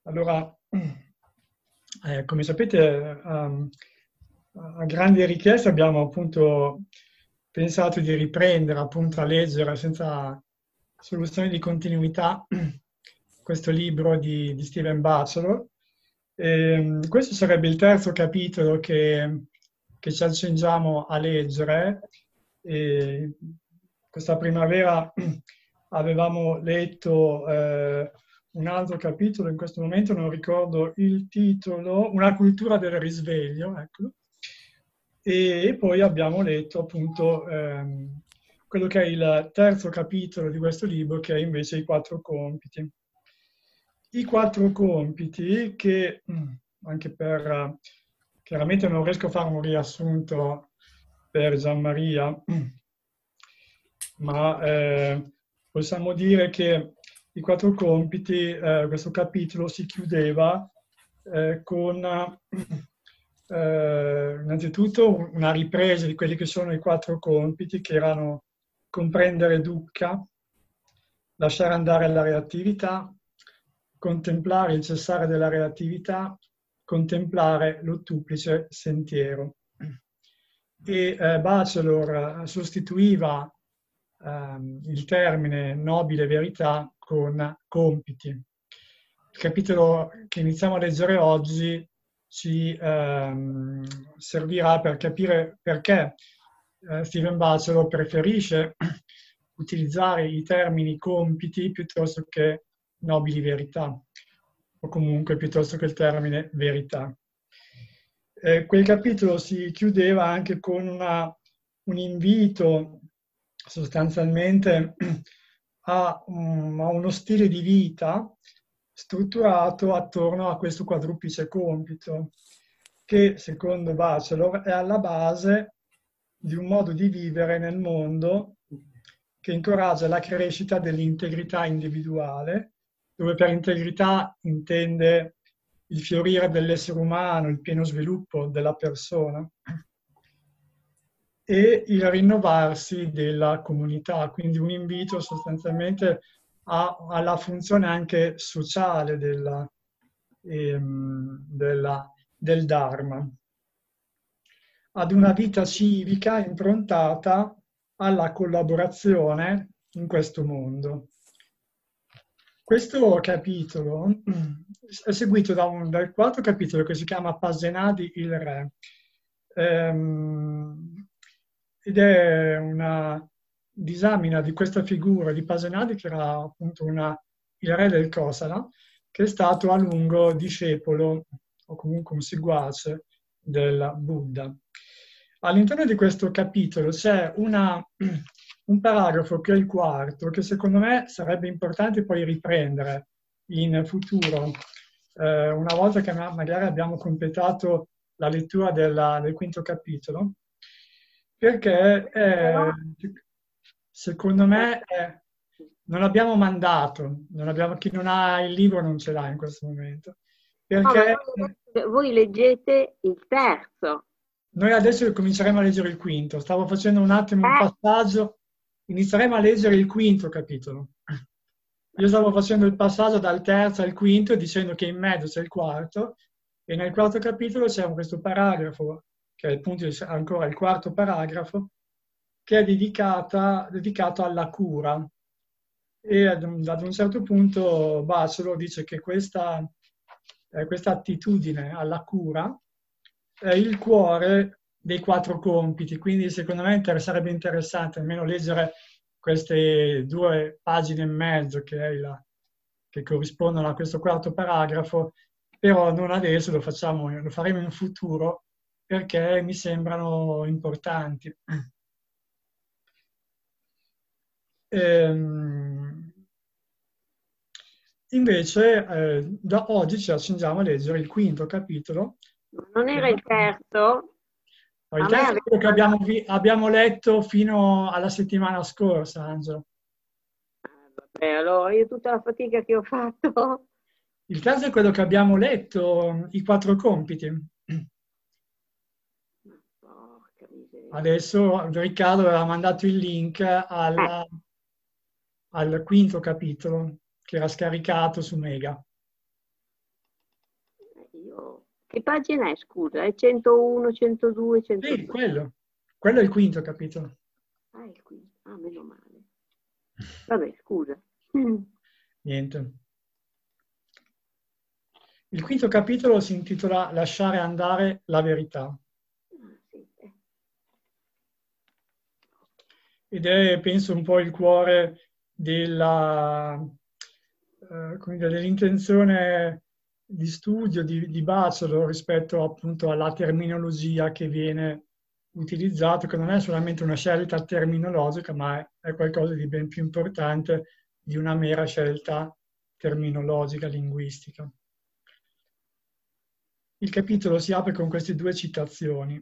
Allora, come sapete, a grandi richieste abbiamo appunto pensato di riprendere appunto a leggere senza soluzione di continuità questo libro di Steven Batchelor. Questo sarebbe il terzo capitolo che ci accingiamo a leggere. E questa primavera avevamo letto un altro capitolo, in questo momento non ricordo il titolo, Una cultura del risveglio, eccolo. E poi abbiamo letto appunto quello che è il terzo capitolo di questo libro, che è invece i quattro compiti. I quattro compiti che, anche per, chiaramente non riesco a fare un riassunto per Gianmaria, ma possiamo dire che i quattro compiti, questo capitolo si chiudeva con innanzitutto una ripresa di quelli che sono i quattro compiti, che erano comprendere dukkha, lasciare andare la reattività, contemplare il cessare della reattività, contemplare l'ottuplice sentiero. E Batchelor sostituiva il termine nobile verità con compiti. Il capitolo che iniziamo a leggere oggi ci servirà per capire perché Steven Batchelor preferisce utilizzare i termini compiti piuttosto che nobili verità, o comunque piuttosto che il termine verità. Quel capitolo si chiudeva anche con un invito sostanzialmente a uno stile di vita strutturato attorno a questo quadruplice compito, che secondo Batchelor è alla base di un modo di vivere nel mondo che incoraggia la crescita dell'integrità individuale, dove per integrità intende il fiorire dell'essere umano, il pieno sviluppo della persona, e il rinnovarsi della comunità, quindi un invito sostanzialmente alla funzione anche sociale del Dharma, ad una vita civica improntata alla collaborazione in questo mondo. Questo capitolo è seguito dal quarto capitolo che si chiama Pasenadi il Re, ed è una disamina di questa figura di Pasenadi, che era appunto il re del Kosala, che è stato a lungo discepolo o comunque un seguace del Buddha. All'interno di questo capitolo c'è un paragrafo, che è il quarto, che secondo me sarebbe importante poi riprendere in futuro, una volta che magari abbiamo completato la lettura del quinto capitolo, perché secondo me non abbiamo mandato, chi non ha il libro non ce l'ha in questo momento, perché voi leggete il terzo. noi adesso cominceremo a leggere il quinto. Stavo facendo un attimo un passaggio, inizieremo a leggere il quinto capitolo. Io stavo facendo il passaggio dal terzo al quinto, dicendo che in mezzo c'è il quarto, e nel quarto capitolo c'è questo paragrafo, che è appunto ancora il quarto paragrafo, che è dedicato alla cura. E ad un certo punto Batchelor dice che questa attitudine alla cura è il cuore dei quattro compiti, quindi secondo me sarebbe interessante almeno leggere queste 2 pagine e mezzo che corrispondono a questo quarto paragrafo, però non adesso, lo faremo in futuro, perché mi sembrano importanti. Invece da oggi ci accingiamo a leggere il quinto capitolo. Non era il terzo? Il terzo è quello che abbiamo letto fino alla settimana scorsa, Angelo. Vabbè, allora io tutta la fatica che ho fatto. Il terzo è quello che abbiamo letto, i quattro compiti. Adesso Riccardo aveva mandato il link al quinto capitolo, che era scaricato su Mega. Che pagina è, scusa? È 101, 102, 103? Sì, quello è il quinto capitolo. Ah, è il quinto. Ah, meno male. Vabbè, scusa. Niente. Il quinto capitolo si intitola Lasciare andare la verità. Ah, sì. Ed è, penso, un po' il cuore dell'intenzione di studio, di bachelor rispetto appunto alla terminologia che viene utilizzato, che non è solamente una scelta terminologica, ma è qualcosa di ben più importante di una mera scelta terminologica, linguistica. Il capitolo si apre con queste due citazioni.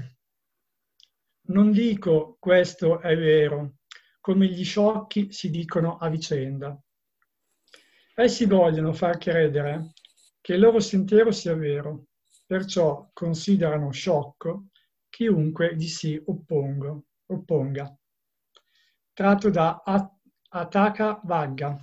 Non dico questo è vero, come gli sciocchi si dicono a vicenda. Essi vogliono far credere che il loro sentiero sia vero, perciò considerano sciocco chiunque gli si opponga. Tratto da Ataka Vagga.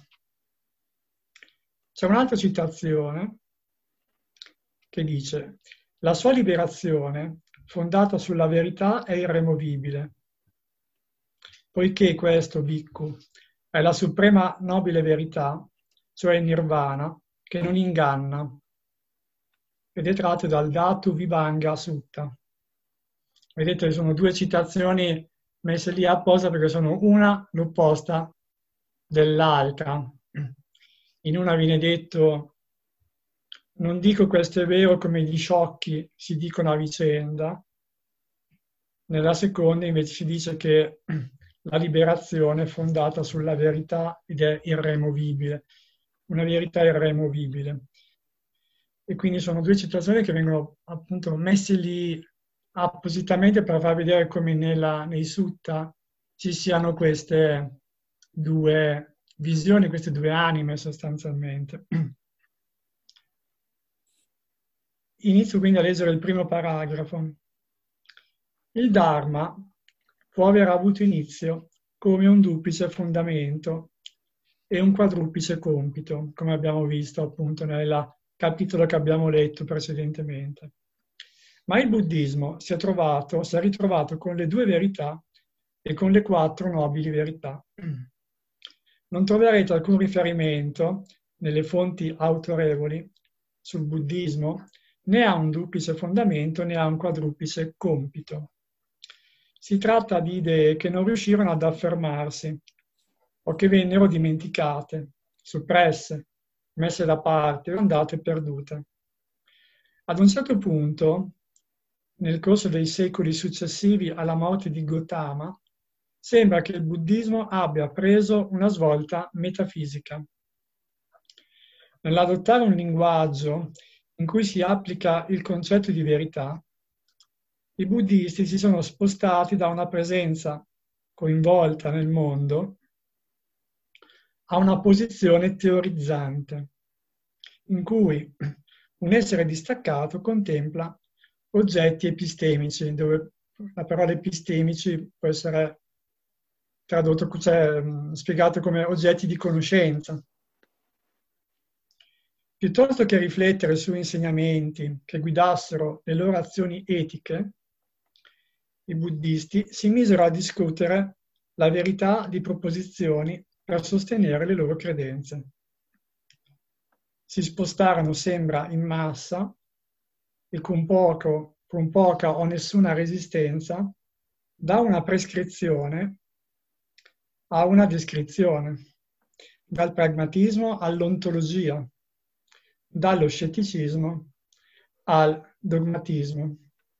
C'è un'altra citazione che dice: la sua liberazione, fondata sulla verità, è irremovibile, poiché questo, bhikkhu, è la suprema nobile verità, cioè il nirvana, che non inganna, ed è tratto dal Dhatu Vibhanga Sutta. Vedete, sono due citazioni messe lì apposta perché sono una l'opposta dell'altra. In una viene detto: non dico questo è vero come gli sciocchi si dicono a vicenda. Nella seconda invece si dice che la liberazione è fondata sulla verità ed è irremovibile, una verità irremovibile. E quindi sono due citazioni che vengono appunto messe lì appositamente per far vedere come nei sutta ci siano queste due visioni, queste due anime sostanzialmente. Inizio quindi a leggere il primo paragrafo. Il Dharma può aver avuto inizio come un duplice fondamento e un quadruplice compito, come abbiamo visto appunto nel capitolo che abbiamo letto precedentemente. Ma il buddismo si è ritrovato con le due verità e con le quattro nobili verità. Non troverete alcun riferimento nelle fonti autorevoli sul buddismo né a un duplice fondamento né a un quadruplice compito. Si tratta di idee che non riuscirono ad affermarsi o che vennero dimenticate, soppresse, messe da parte o andate perdute. Ad un certo punto, nel corso dei secoli successivi alla morte di Gautama, sembra che il buddismo abbia preso una svolta metafisica. Nell'adottare un linguaggio in cui si applica il concetto di verità, i buddisti si sono spostati da una presenza coinvolta nel mondo a una posizione teorizzante, in cui un essere distaccato contempla oggetti epistemici, dove la parola epistemici può essere tradotto, cioè spiegato come oggetti di conoscenza. Piuttosto che riflettere su insegnamenti che guidassero le loro azioni etiche, i buddisti si misero a discutere la verità di proposizioni per sostenere le loro credenze. Si spostarono, sembra, in massa e con poca o nessuna resistenza da una prescrizione a una descrizione, dal pragmatismo all'ontologia, dallo scetticismo al dogmatismo.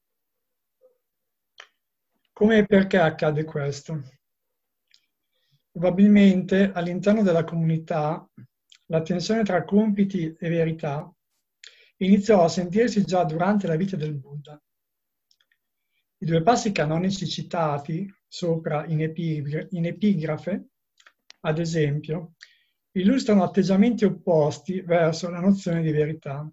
Come e perché accade questo? Probabilmente all'interno della comunità la tensione tra compiti e verità iniziò a sentirsi già durante la vita del Buddha. I due passi canonici citati sopra in epigrafe, ad esempio, illustrano atteggiamenti opposti verso la nozione di verità.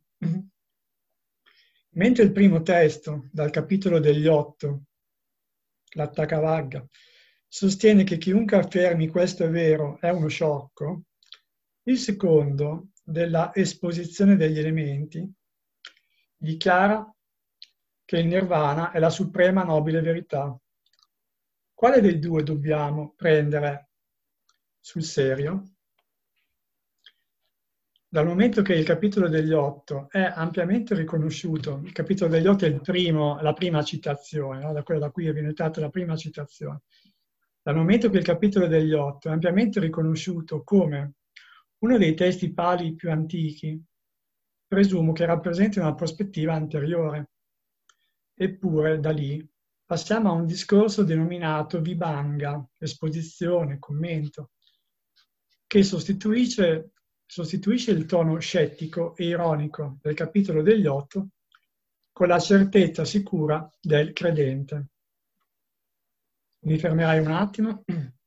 Mentre il primo testo, dal capitolo degli 8, l'Atthakavagga, sostiene che chiunque affermi questo è vero è uno sciocco, il secondo, della esposizione degli elementi, dichiara che il nirvana è la suprema nobile verità. Quale dei due dobbiamo prendere sul serio? Dal momento che il capitolo degli 8 è ampiamente riconosciuto, il capitolo degli 8 è la prima citazione, no? Da quello da cui viene tratta la prima citazione. Dal momento che il capitolo degli 8 è ampiamente riconosciuto come uno dei testi pali più antichi, presumo che rappresenti una prospettiva anteriore. Eppure, da lì, passiamo a un discorso denominato Vibhanga, esposizione, commento, che sostituisce il tono scettico e ironico del capitolo degli 8 con la certezza sicura del credente. Mi fermerai un attimo.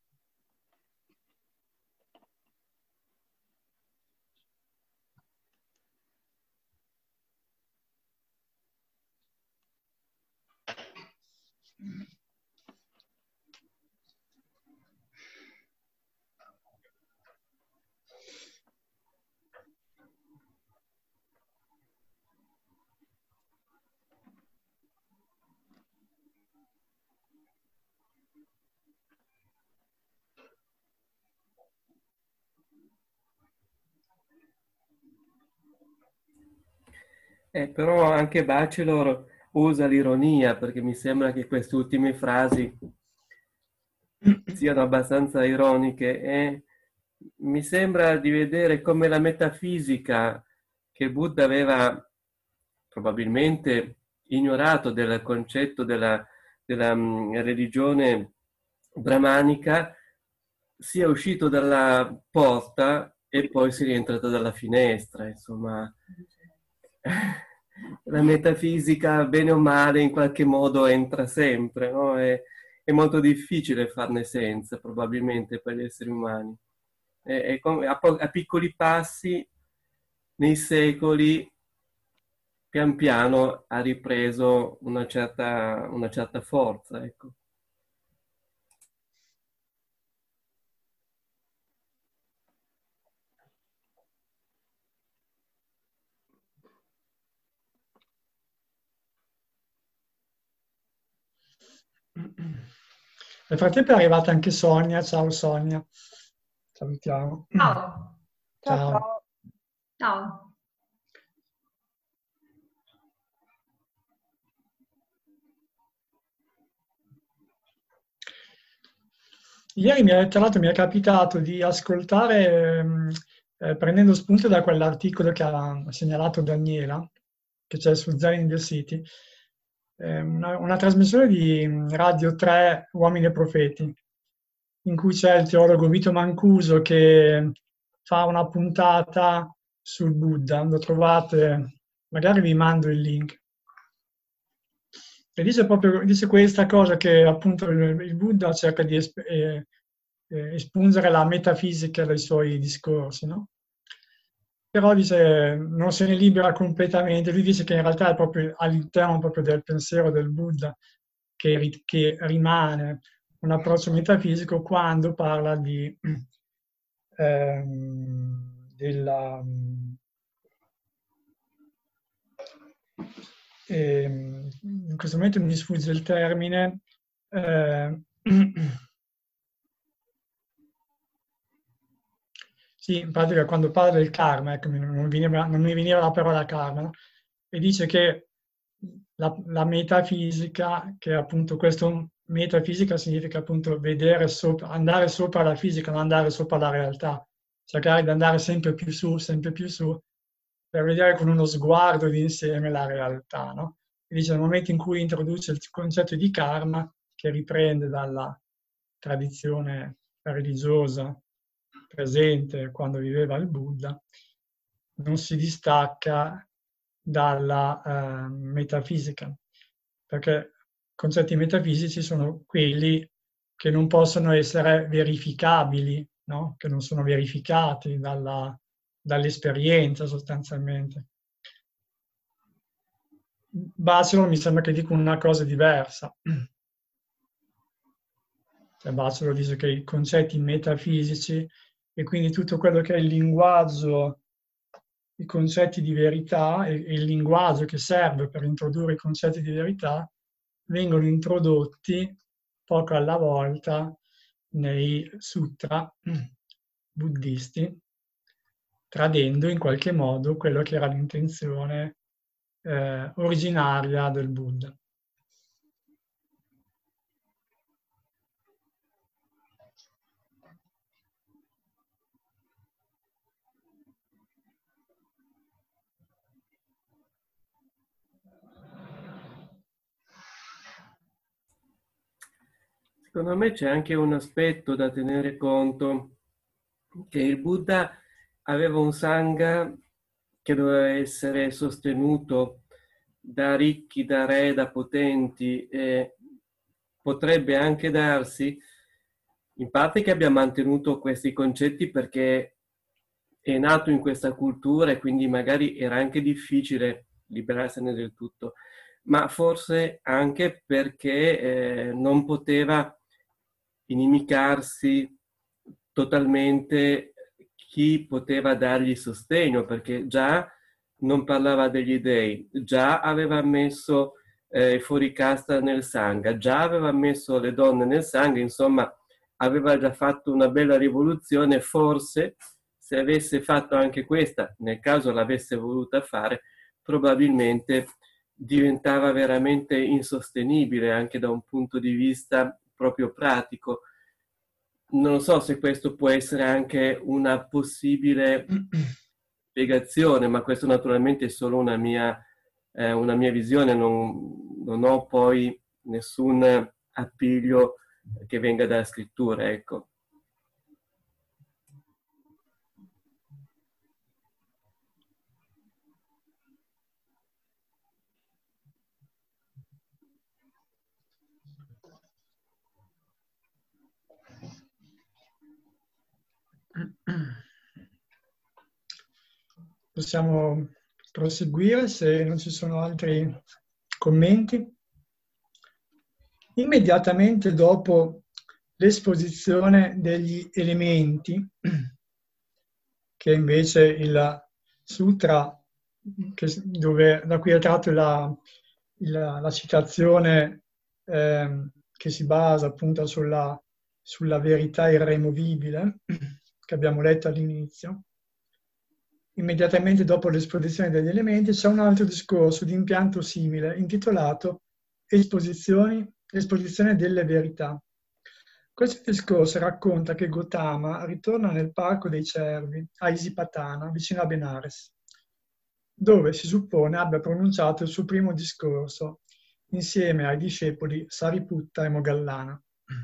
Però anche Bachelor usa l'ironia, perché mi sembra che queste ultime frasi siano abbastanza ironiche e mi sembra di vedere come la metafisica che Buddha aveva probabilmente ignorato del concetto della religione brahmanica sia uscito dalla porta e poi sia rientrato dalla finestra, insomma. La metafisica, bene o male, in qualche modo entra sempre, no? È molto difficile farne senza, probabilmente, per gli esseri umani. A piccoli passi, nei secoli, pian piano ha ripreso una certa forza, ecco. Nel frattempo è arrivata anche Sonia. Ciao Sonia. Salutiamo. Ciao. Ciao. Ciao. Ieri tra l'altro mi è capitato di ascoltare, prendendo spunto da quell'articolo che ha segnalato Daniela, che c'è su Zen in the City, una trasmissione di Radio 3 Uomini e Profeti, in cui c'è il teologo Vito Mancuso che fa una puntata sul Buddha. Lo trovate, magari vi mando il link. E dice questa cosa che appunto il Buddha cerca di espungere la metafisica dai suoi discorsi, no? Però dice non se ne libera completamente. Lui dice che in realtà è proprio all'interno proprio del pensiero del Buddha che rimane un approccio metafisico quando parla della in questo momento mi sfugge il termine, sì, in pratica quando parla del karma, ecco, non mi veniva la parola karma, no? E dice che la metafisica, che appunto questo metafisica significa appunto vedere sopra, andare sopra la fisica, non andare sopra la realtà, cercare di andare sempre più su, per vedere con uno sguardo d'insieme la realtà, no? E dice nel momento in cui introduce il concetto di karma, che riprende dalla tradizione religiosa presente quando viveva il Buddha, non si distacca dalla metafisica, perché concetti metafisici sono quelli che non possono essere verificabili, no? Che non sono verificati dall'esperienza sostanzialmente. Bachelor mi sembra che dica una cosa diversa. Bachelor dice che i concetti metafisici e quindi tutto quello che è il i concetti di verità e il linguaggio che serve per introdurre i concetti di verità vengono introdotti poco alla volta nei sutra buddisti, tradendo in qualche modo quello che era l'intenzione originaria del Buddha. Secondo me c'è anche un aspetto da tenere conto, che il Buddha aveva un Sangha che doveva essere sostenuto da ricchi, da re, da potenti, e potrebbe anche darsi, in parte, che abbia mantenuto questi concetti perché è nato in questa cultura e quindi magari era anche difficile liberarsene del tutto, ma forse anche perché non poteva inimicarsi totalmente chi poteva dargli sostegno, perché già non parlava degli dei, già aveva messo fuori casta nel Sangha, già aveva messo le donne nel Sangha, insomma aveva già fatto una bella rivoluzione. Forse se avesse fatto anche questa, nel caso l'avesse voluta fare, probabilmente diventava veramente insostenibile anche da un punto di vista proprio pratico. Non so se questo può essere anche una possibile spiegazione, ma questo naturalmente è solo una mia visione, non ho poi nessun appiglio che venga dalla scrittura, ecco. Possiamo proseguire se non ci sono altri commenti. Immediatamente dopo l'esposizione degli elementi, che invece il sutra, da cui è tratto la citazione che si basa appunto sulla verità irremovibile, che abbiamo letto all'inizio, immediatamente dopo l'esposizione degli elementi c'è un altro discorso di impianto simile intitolato Esposizione delle verità. Questo discorso racconta che Gotama ritorna nel Parco dei Cervi, a Isipatana, vicino a Benares, dove si suppone abbia pronunciato il suo primo discorso, insieme ai discepoli Sariputta e Mogallana.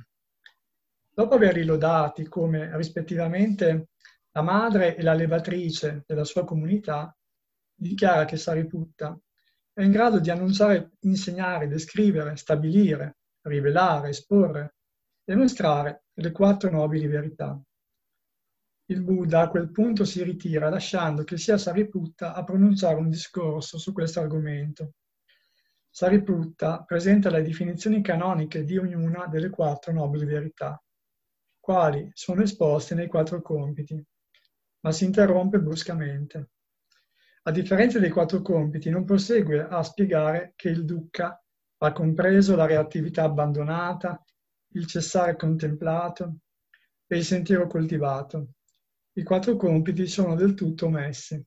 Dopo averli lodati come rispettivamente la madre e la levatrice della sua comunità, dichiara che Sariputta è in grado di annunciare, insegnare, descrivere, stabilire, rivelare, esporre e mostrare le 4 nobili verità. Il Buddha a quel punto si ritira, lasciando che sia Sariputta a pronunciare un discorso su questo argomento. Sariputta presenta le definizioni canoniche di ognuna delle 4 nobili verità, quali sono esposte nei 4 compiti, ma si interrompe bruscamente. A differenza dei 4 compiti, non prosegue a spiegare che il dukkha ha compreso la reattività abbandonata, il cessare contemplato e il sentiero coltivato. I 4 compiti sono del tutto omessi.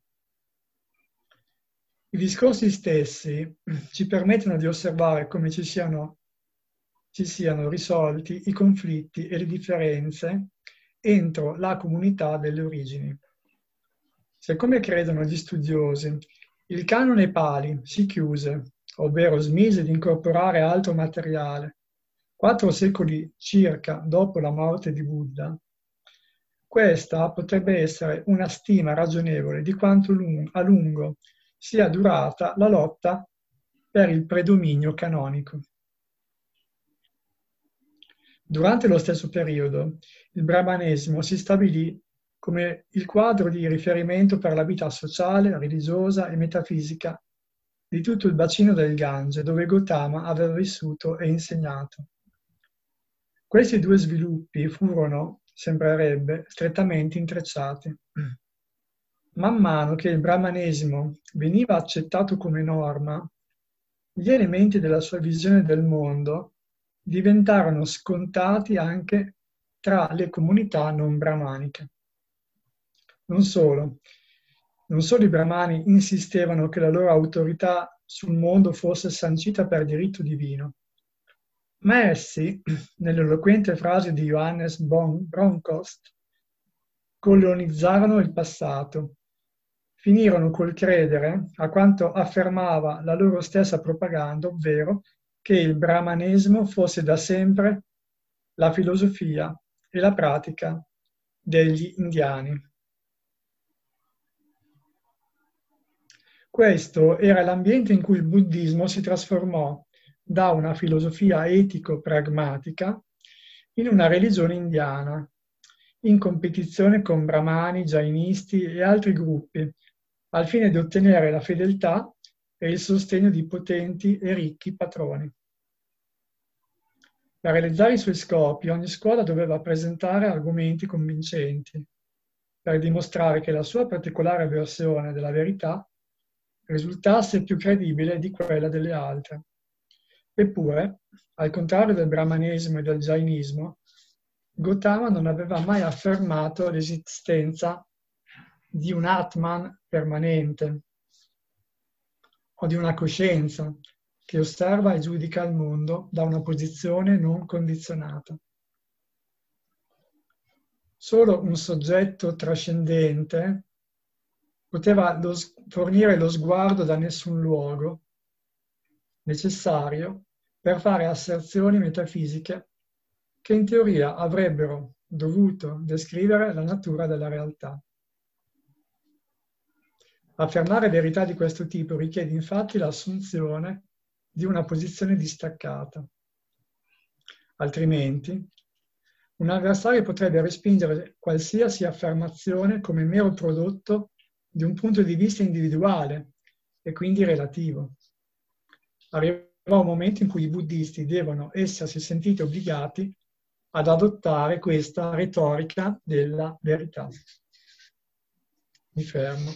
I discorsi stessi ci permettono di osservare come ci siano risolti i conflitti e le differenze entro la comunità delle origini. Se, come credono gli studiosi, il canone Pali si chiuse, ovvero smise di incorporare altro materiale, 4 secoli circa dopo la morte di Buddha, questa potrebbe essere una stima ragionevole di quanto a lungo sia durata la lotta per il predominio canonico. Durante lo stesso periodo, il brahmanesimo si stabilì come il quadro di riferimento per la vita sociale, religiosa e metafisica di tutto il bacino del Gange, dove Gotama aveva vissuto e insegnato. Questi 2 sviluppi furono, sembrerebbe, strettamente intrecciati. Man mano che il brahmanesimo veniva accettato come norma, gli elementi della sua visione del mondo diventarono scontati anche tra le comunità non brahmaniche. Non solo, non solo i brahmani insistevano che la loro autorità sul mondo fosse sancita per diritto divino, ma essi, nell'eloquente frase di Johannes Bronkhorst, colonizzarono il passato, finirono col credere a quanto affermava la loro stessa propaganda, ovvero che il brahmanesimo fosse da sempre la filosofia e la pratica degli indiani. Questo era l'ambiente in cui il buddismo si trasformò da una filosofia etico-pragmatica in una religione indiana, in competizione con brahmani, jainisti e altri gruppi, al fine di ottenere la fedeltà e il sostegno di potenti e ricchi patroni. Per realizzare i suoi scopi, ogni scuola doveva presentare argomenti convincenti per dimostrare che la sua particolare versione della verità risultasse più credibile di quella delle altre. Eppure, al contrario del brahmanesimo e del jainismo, Gautama non aveva mai affermato l'esistenza di un Atman permanente o di una coscienza che osserva e giudica il mondo da una posizione non condizionata. Solo un soggetto trascendente poteva fornire lo sguardo da nessun luogo necessario per fare asserzioni metafisiche che in teoria avrebbero dovuto descrivere la natura della realtà. Affermare verità di questo tipo richiede infatti l'assunzione di una posizione distaccata. Altrimenti, un avversario potrebbe respingere qualsiasi affermazione come mero prodotto di un punto di vista individuale e quindi relativo. Arriva un momento in cui i buddisti devono essersi sentiti obbligati ad adottare questa retorica della verità. Mi fermo.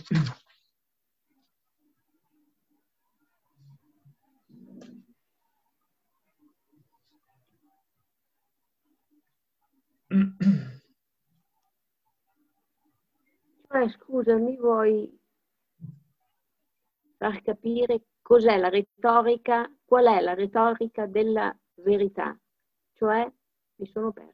Scusa, mi vuoi far capire cos'è la retorica, qual è la retorica della verità? Cioè, mi sono persa.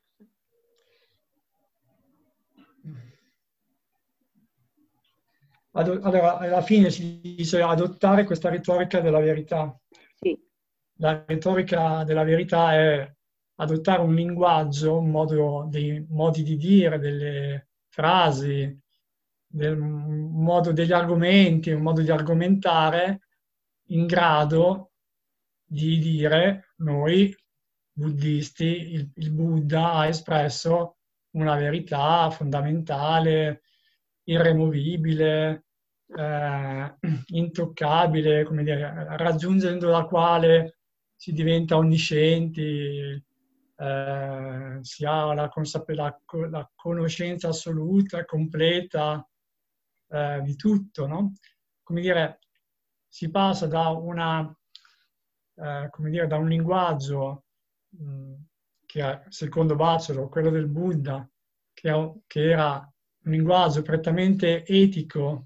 Allora, alla fine si dice adottare questa retorica della verità. Sì. La retorica della verità è adottare un linguaggio, dei modi di dire, delle frasi, un modo degli argomenti, un modo di argomentare in grado di dire noi buddisti, il Buddha ha espresso una verità fondamentale, irremovibile, intoccabile, come dire, raggiungendo la quale si diventa onniscienti, si ha la conoscenza assoluta, completa di tutto, no? Come dire, si passa da da un linguaggio che secondo Bacelo, quello del Buddha, che era un linguaggio prettamente etico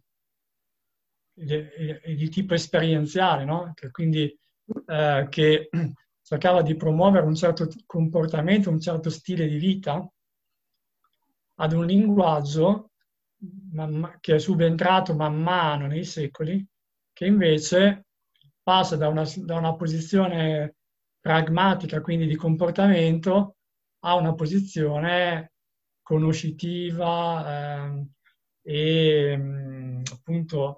e di tipo esperienziale, no? Che cercava di promuovere un certo comportamento, un certo stile di vita, ad un linguaggio che è subentrato man mano nei secoli, che invece passa da una posizione pragmatica, quindi di comportamento, a una posizione conoscitiva e appunto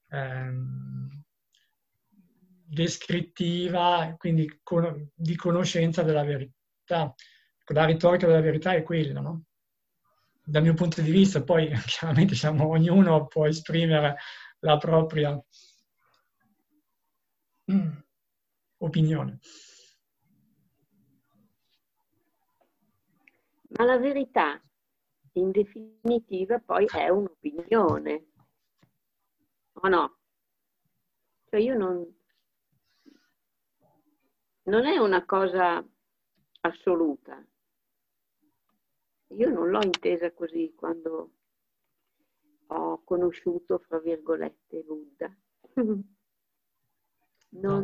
descrittiva, quindi di conoscenza della verità. La retorica della verità è quella, no? Dal mio punto di vista, poi chiaramente ognuno può esprimere la propria opinione. Ma la verità, in definitiva, poi è un'opinione. o no? Cioè io non è una cosa assoluta. Io non l'ho intesa così quando ho conosciuto, fra virgolette, Buddha. Non,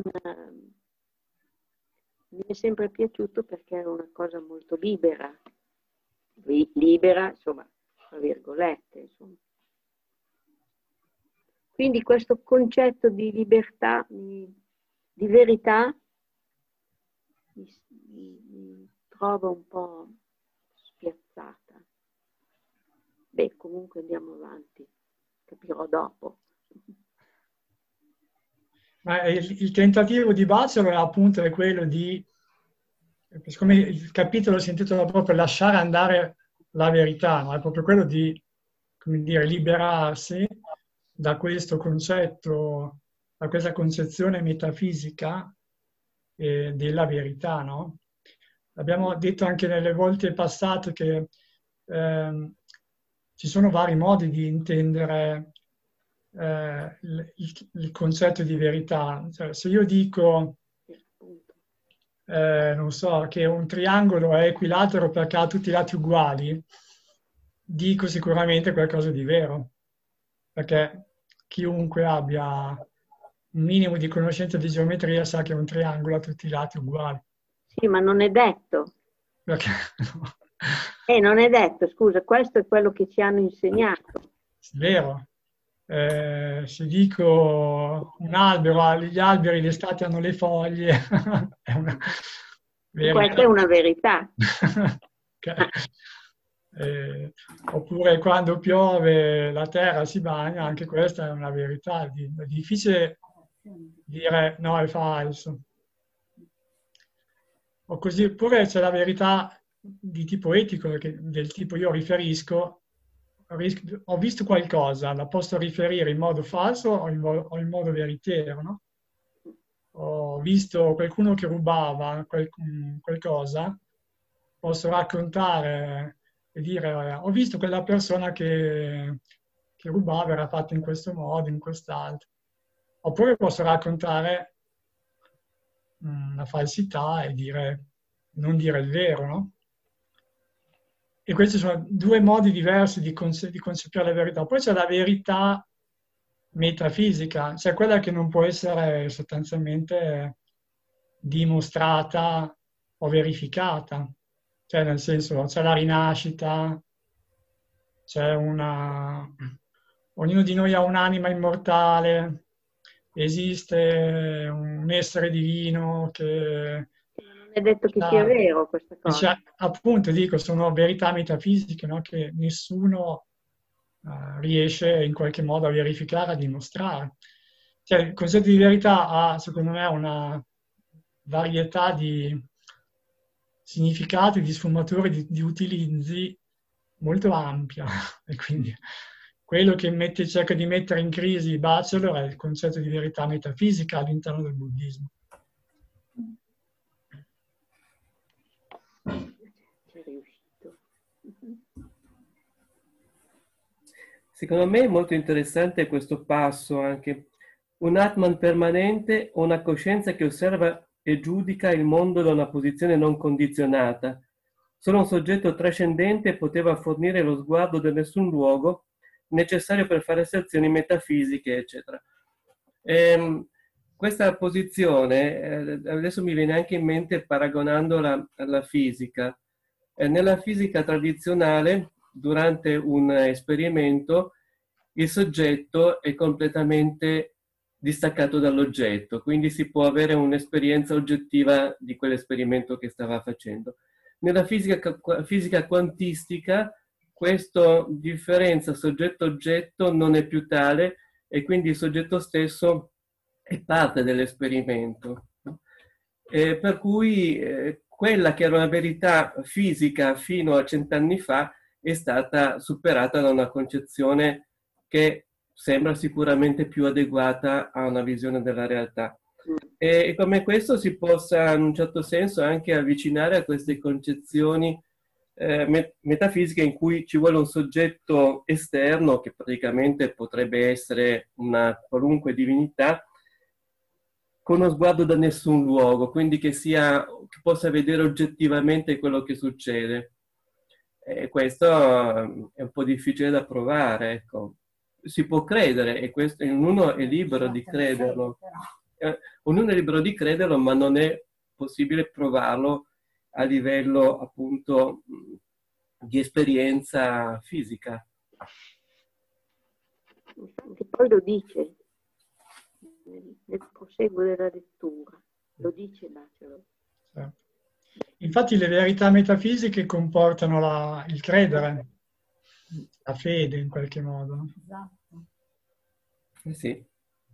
mi è sempre piaciuto perché era una cosa molto libera, insomma, tra virgolette, insomma. Quindi questo concetto di libertà, di verità, mi trovo un po' spiazzata. Beh, comunque andiamo avanti, capirò dopo. Ma il tentativo di Bachelor appunto è quello di, siccome il capitolo si intitola proprio lasciare andare la verità, no? È proprio quello di, come dire, liberarsi da questo concetto, da questa concezione metafisica della verità, no? Abbiamo detto anche nelle volte passate che ci sono vari modi di intendere il concetto di verità. Cioè, se io dico, non so, che un triangolo è equilatero perché ha tutti i lati uguali, dico sicuramente qualcosa di vero, perché chiunque abbia un minimo di conoscenza di geometria sa che un triangolo ha tutti i lati uguali. Sì, ma non è detto. Perché, non è detto, scusa, questo è quello che ci hanno insegnato. Vero. Se dico un albero, gli alberi d'estate hanno le foglie, è una verità. Questa è una verità. Okay. Oppure quando piove la terra si bagna, anche questa è una verità. È difficile dire no, è falso. O così, oppure c'è la verità di tipo etico, del tipo io riferisco, ho visto qualcosa, la posso riferire in modo falso o in modo veritiero, no? Ho visto qualcuno che rubava qualcosa, posso raccontare e dire ho visto quella persona che rubava, era fatta in questo modo, in quest'altro. Oppure posso raccontare una falsità e non dire il vero, no? E questi sono due modi diversi di concepire la verità. Poi c'è la verità metafisica, cioè quella che non può essere sostanzialmente dimostrata o verificata. Cioè nel senso, c'è la rinascita, ognuno di noi ha un'anima immortale, esiste un essere divino che... Non è detto che sia vero questa cosa. Appunto, dico, sono verità metafisiche, no? Che nessuno riesce in qualche modo a verificare, a dimostrare. Cioè, il concetto di verità ha, secondo me, una varietà di significati, di sfumature, di utilizzi molto ampia. E quindi quello che cerca di mettere in crisi Bachelor è il concetto di verità metafisica all'interno del buddismo. Ci è riuscito. Secondo me è molto interessante questo passo anche. Un Atman permanente o una coscienza che osserva e giudica il mondo da una posizione non condizionata. Solo un soggetto trascendente poteva fornire lo sguardo da nessun luogo necessario per fare azioni metafisiche, eccetera. Questa posizione, adesso mi viene anche in mente paragonandola alla fisica. Nella fisica tradizionale, durante un esperimento, il soggetto è completamente distaccato dall'oggetto, quindi si può avere un'esperienza oggettiva di quell'esperimento che stava facendo. Nella fisica quantistica, questa differenza soggetto-oggetto non è più tale e quindi il soggetto stesso è parte dell'esperimento. Per cui quella che era una verità fisica fino a 100 anni fa è stata superata da una concezione che sembra sicuramente più adeguata a una visione della realtà. E come questo si possa in un certo senso anche avvicinare a queste concezioni metafisica in cui ci vuole un soggetto esterno, che praticamente potrebbe essere una qualunque divinità, con uno sguardo da nessun luogo, quindi che possa vedere oggettivamente quello che succede. E questo è un po' difficile da provare, ecco. Si può credere, e questo, ognuno è libero di crederlo. Ognuno è libero di crederlo, ma non è possibile provarlo a livello, appunto, di esperienza fisica. Che poi lo dice nel proseguo della lettura, lo dice Bachelor. Infatti le verità metafisiche comportano il credere, la fede in qualche modo. Esatto. Sì.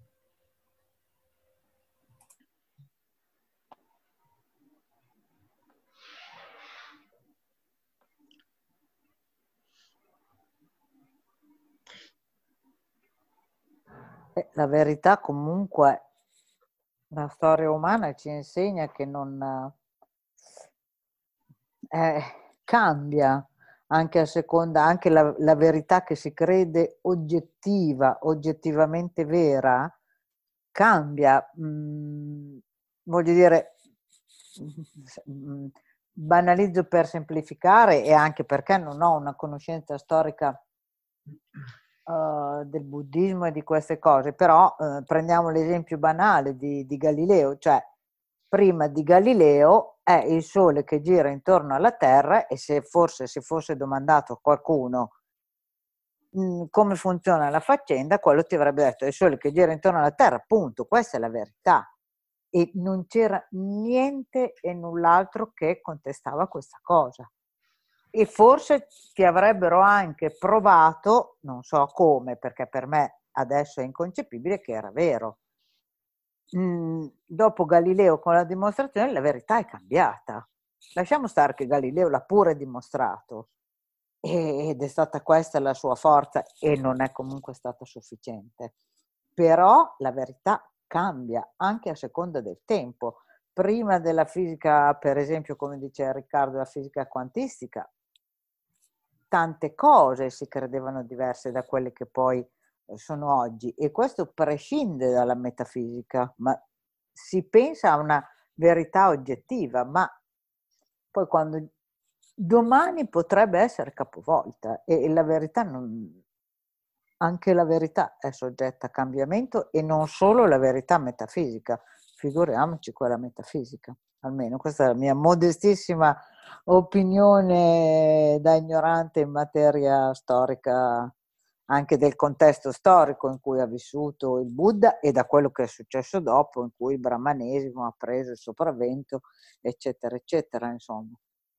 La verità comunque, la storia umana ci insegna che non cambia anche a seconda, anche la verità che si crede oggettivamente vera, cambia. Voglio dire, banalizzo per semplificare, e anche perché non ho una conoscenza storica del buddismo e di queste cose, però prendiamo l'esempio banale di Galileo, cioè prima di Galileo è il Sole che gira intorno alla Terra, e se forse si fosse domandato a qualcuno come funziona la faccenda, quello ti avrebbe detto: è il Sole che gira intorno alla Terra, punto, questa è la verità. E non c'era niente e null'altro che contestava questa cosa. E forse ti avrebbero anche provato, non so come, perché per me adesso è inconcepibile, che era vero. Dopo Galileo con la dimostrazione la verità è cambiata. Lasciamo stare che Galileo l'ha pure dimostrato, ed è stata questa la sua forza, e non è comunque stata sufficiente. Però la verità cambia anche a seconda del tempo. Prima della fisica, per esempio, come dice Riccardo, la fisica quantistica, tante cose si credevano diverse da quelle che poi sono oggi, e questo prescinde dalla metafisica, ma si pensa a una verità oggettiva, ma poi quando domani potrebbe essere capovolta, e la verità non, anche la verità è soggetta a cambiamento, e non solo la verità metafisica, figuriamoci quella metafisica. Almeno questa è la mia modestissima opinione da ignorante in materia storica, anche del contesto storico in cui ha vissuto il Buddha, e da quello che è successo dopo, in cui il brahmanesimo ha preso il sopravvento, eccetera, eccetera, insomma.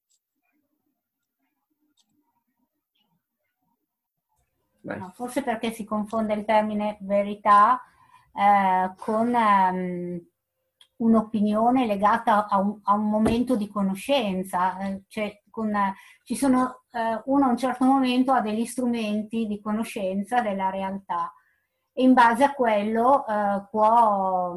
No, forse perché si confonde il termine verità con un'opinione legata a un momento di conoscenza, cioè uno a un certo momento ha degli strumenti di conoscenza della realtà, e in base a quello può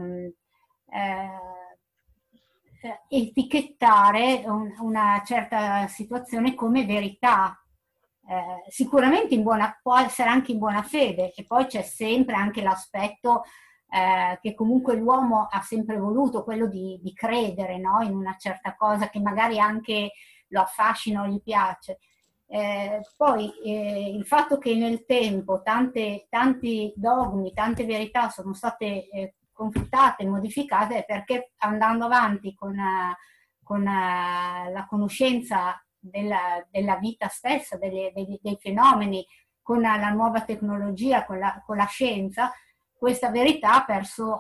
etichettare una certa situazione come verità. Sicuramente può essere anche in buona fede, e poi c'è sempre anche l'aspetto che comunque l'uomo ha sempre voluto, quello di credere, no? In una certa cosa che magari anche lo affascina o gli piace. Poi il fatto che nel tempo tanti dogmi, tante verità sono state confutate, modificate, è perché andando avanti con la conoscenza della vita stessa, dei fenomeni, con la nuova tecnologia, con la scienza, questa verità ha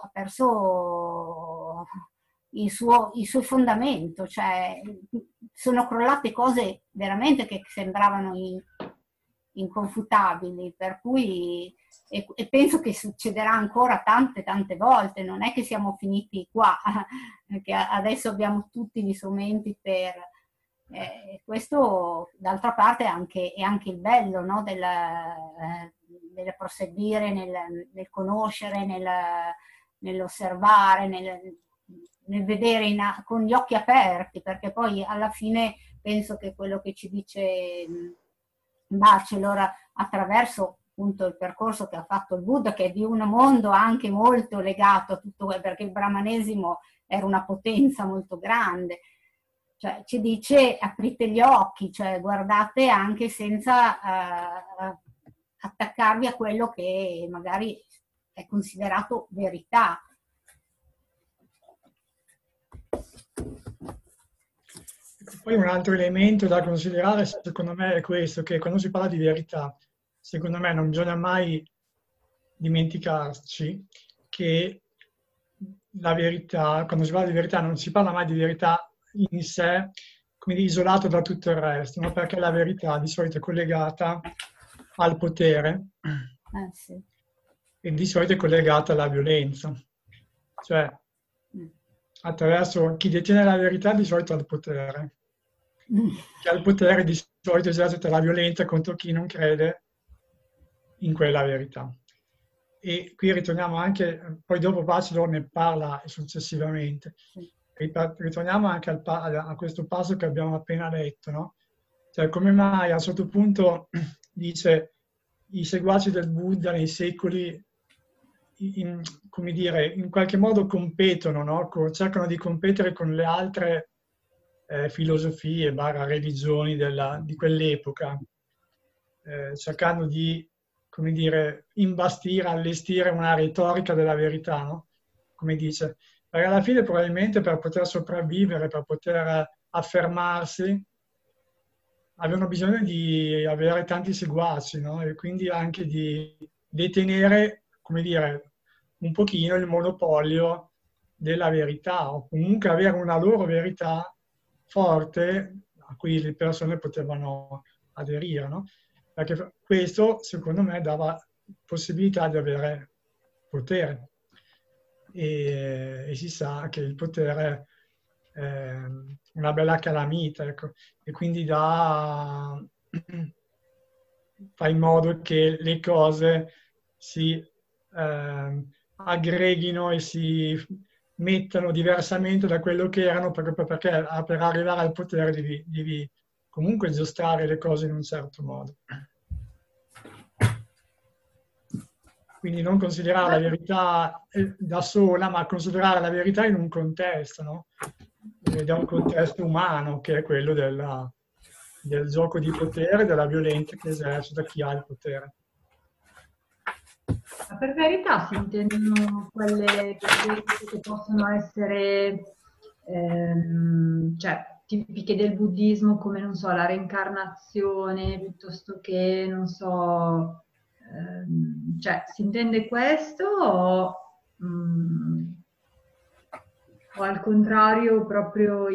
perso il suo fondamento, cioè sono crollate cose veramente che sembravano inconfutabili, per cui e penso che succederà ancora tante volte, non è che siamo finiti qua, perché adesso abbiamo tutti gli strumenti per questo. D'altra parte è anche il bello, no? del proseguire nel conoscere, nell'osservare, nel vedere con gli occhi aperti, perché poi alla fine penso che quello che ci dice Bachelor attraverso appunto il percorso che ha fatto il Buddha, che è di un mondo anche molto legato a tutto quello, perché il brahmanesimo era una potenza molto grande, cioè ci dice aprite gli occhi, cioè guardate anche senza attaccarvi a quello che magari è considerato verità. Poi un altro elemento da considerare, secondo me, è questo, che quando si parla di verità, secondo me non bisogna mai dimenticarci che la verità, quando si parla di verità, non si parla mai di verità in sé, come dire, isolato da tutto il resto, no? Perché la verità di solito è collegata al potere Sì. e di solito è collegata alla violenza. Cioè, attraverso chi detiene la verità di solito ha il potere. Che ha il potere di solito esercita la violenza contro chi non crede in quella verità. E qui ritorniamo anche, poi dopo Bachelor ne parla successivamente, ritorniamo anche a questo passo che abbiamo appena letto, no? Cioè come mai a un certo punto dice i seguaci del Buddha nei secoli come dire, in qualche modo competono, no? Cercano di competere con le altre filosofie, religioni di quell'epoca, cercando di, come dire, imbastire, allestire una retorica della verità, no? Come dice. Perché alla fine probabilmente per poter sopravvivere, per poter affermarsi, avevano bisogno di avere tanti seguaci, no? E quindi anche di detenere, come dire, un pochino il monopolio della verità, o comunque avere una loro verità forte a cui le persone potevano aderire, no? Perché questo, secondo me, dava possibilità di avere potere. E si sa che il potere è una bella calamita, ecco. E quindi fa in modo che le cose si aggreghino e si mettano diversamente da quello che erano, proprio perché per arrivare al potere devi comunque giostrare le cose in un certo modo. Quindi non considerare la verità da sola, ma considerare la verità in un contesto, no? Ed è un contesto umano, che è quello del gioco di potere, della violenza che esercita chi ha il potere. Ma per verità si intendono quelle che possono essere cioè, tipiche del buddismo, come, non so, la reincarnazione, piuttosto che, non so, cioè, si intende questo o al contrario proprio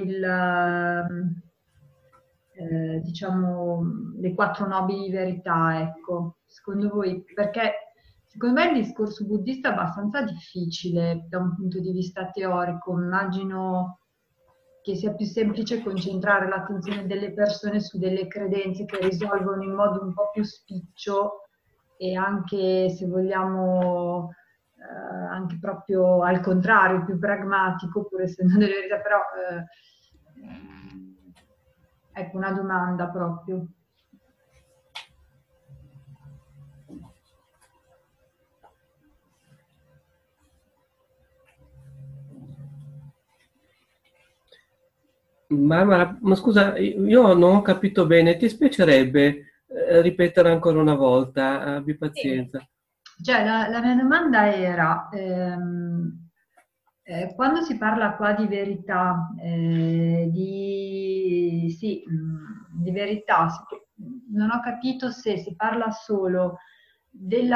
diciamo, le quattro nobili verità, ecco, secondo voi? Perché secondo me il discorso buddista è abbastanza difficile da un punto di vista teorico. Immagino che sia più semplice concentrare l'attenzione delle persone su delle credenze che risolvono in modo un po' più spiccio e anche, se vogliamo, anche proprio al contrario, più pragmatico, pur essendo delle verità, però ecco una domanda proprio. Ma scusa, io non ho capito bene, ti spiacerebbe ripetere ancora una volta? Abbi pazienza. Cioè, la mia domanda era, quando si parla qua di verità, di verità, non ho capito se si parla solo del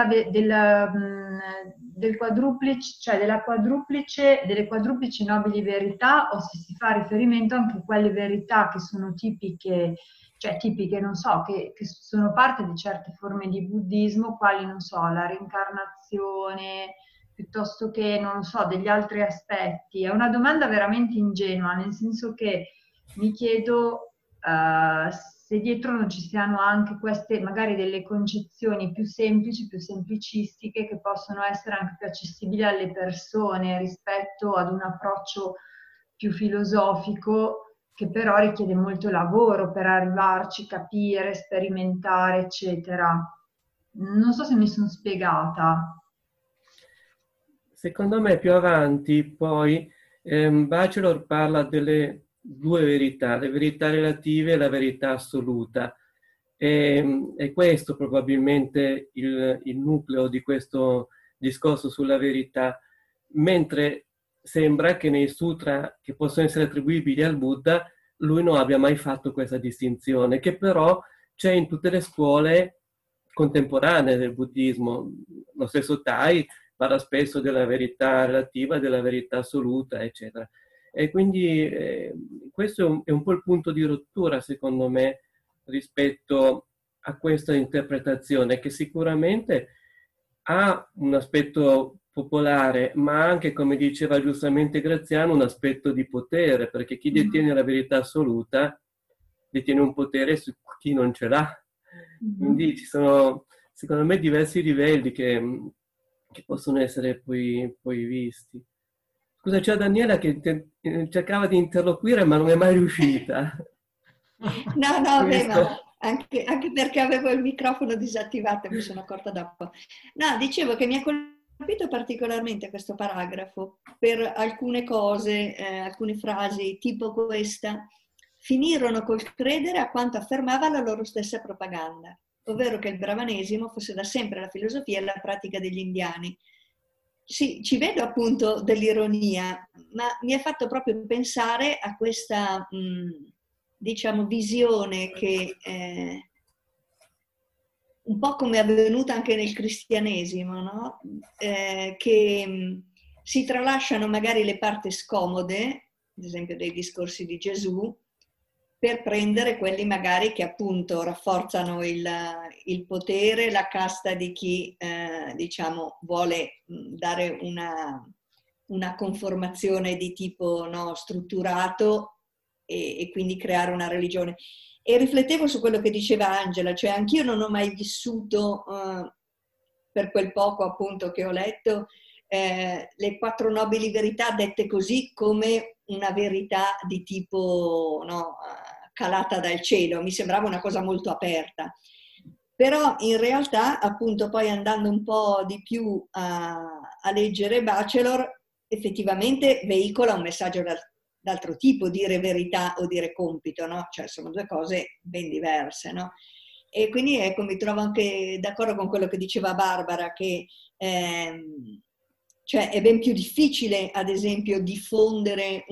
quadruplice, cioè delle quadruplici nobili verità, o se si fa riferimento anche a quelle verità che sono tipiche, cioè tipiche, non so, che sono parte di certe forme di buddismo, quali, non so, la reincarnazione, piuttosto che, non so, degli altri aspetti. È una domanda veramente ingenua, nel senso che mi chiedo se dietro non ci siano anche queste, magari delle concezioni più semplici, più semplicistiche, che possono essere anche più accessibili alle persone rispetto ad un approccio più filosofico che però richiede molto lavoro per arrivarci, capire, sperimentare, eccetera. Non so se mi sono spiegata. Secondo me più avanti poi Bachelor parla delle due verità, le verità relative e la verità assoluta. E questo probabilmente il nucleo di questo discorso sulla verità, mentre sembra che nei sutra che possono essere attribuibili al Buddha lui non abbia mai fatto questa distinzione, che però c'è in tutte le scuole contemporanee del buddismo. Lo stesso Tai parla spesso della verità relativa, della verità assoluta, eccetera. E quindi questo è un po' il punto di rottura, secondo me, rispetto a questa interpretazione, che sicuramente ha un aspetto popolare, ma anche, come diceva giustamente Graziano, un aspetto di potere, perché chi detiene la verità assoluta detiene un potere su chi non ce l'ha. Quindi ci sono, secondo me, diversi livelli che possono essere poi visti. Scusa, c'è Daniela che cercava di interloquire, ma non è mai riuscita. No, beh, ma anche perché avevo il microfono disattivato, mi sono accorta dopo. No, dicevo che mi ha colpito particolarmente questo paragrafo per alcune cose, alcune frasi, tipo questa: finirono col credere a quanto affermava la loro stessa propaganda, ovvero che il brahmanesimo fosse da sempre la filosofia e la pratica degli indiani. Sì, ci vedo appunto dell'ironia, ma mi ha fatto proprio pensare a questa, diciamo, visione che un po' come è avvenuta anche nel cristianesimo, no? Che si tralasciano magari le parti scomode, ad esempio dei discorsi di Gesù, per prendere quelli magari che appunto rafforzano il potere, la casta di chi diciamo vuole dare una conformazione di tipo, no, strutturato e quindi creare una religione. E riflettevo su quello che diceva Angela, cioè anch'io non ho mai vissuto, per quel poco appunto che ho letto, le 4 nobili verità dette così come una verità di tipo, no, calata dal cielo. Mi sembrava una cosa molto aperta. Però in realtà, appunto, poi andando un po' di più a leggere Bachelor, effettivamente veicola un messaggio d'altro tipo, dire verità o dire compito, no? Cioè sono due cose ben diverse, no? E quindi ecco, mi trovo anche d'accordo con quello che diceva Barbara, che cioè è ben più difficile, ad esempio, diffondere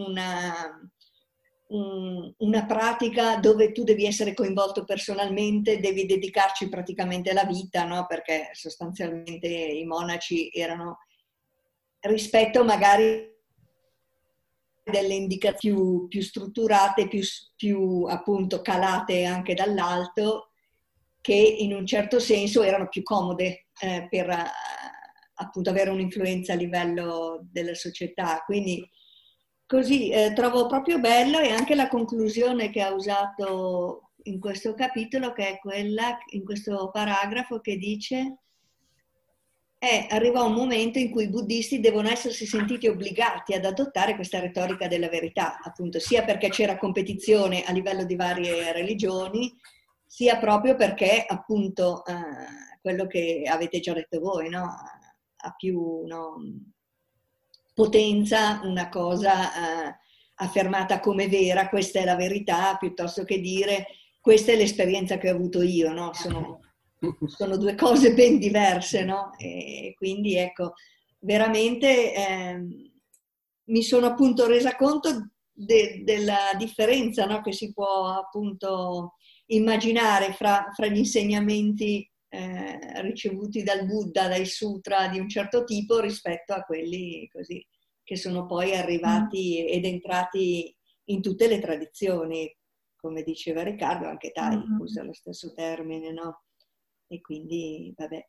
una pratica dove tu devi essere coinvolto personalmente, devi dedicarci praticamente la vita, no? Perché sostanzialmente i monaci erano, rispetto magari delle indicazioni più strutturate, più appunto calate anche dall'alto, che in un certo senso erano più comode per appunto avere un'influenza a livello della società. Quindi così trovo proprio bello, e anche la conclusione che ha usato in questo capitolo, che è quella, in questo paragrafo, che dice: arriva un momento in cui i buddisti devono essersi sentiti obbligati ad adottare questa retorica della verità, appunto, sia perché c'era competizione a livello di varie religioni, sia proprio perché, appunto, quello che avete già detto voi, no? Ha più, no, potenza una cosa affermata come vera, questa è la verità, piuttosto che dire questa è l'esperienza che ho avuto io, no? Sono due cose ben diverse, no? E quindi ecco, veramente mi sono appunto resa conto della differenza, no? Che si può appunto immaginare fra gli insegnamenti ricevuti dal Buddha, dai sutra di un certo tipo, rispetto a quelli così che sono poi arrivati ed entrati in tutte le tradizioni, come diceva Riccardo, anche Tai usa lo stesso termine, no? E quindi, vabbè,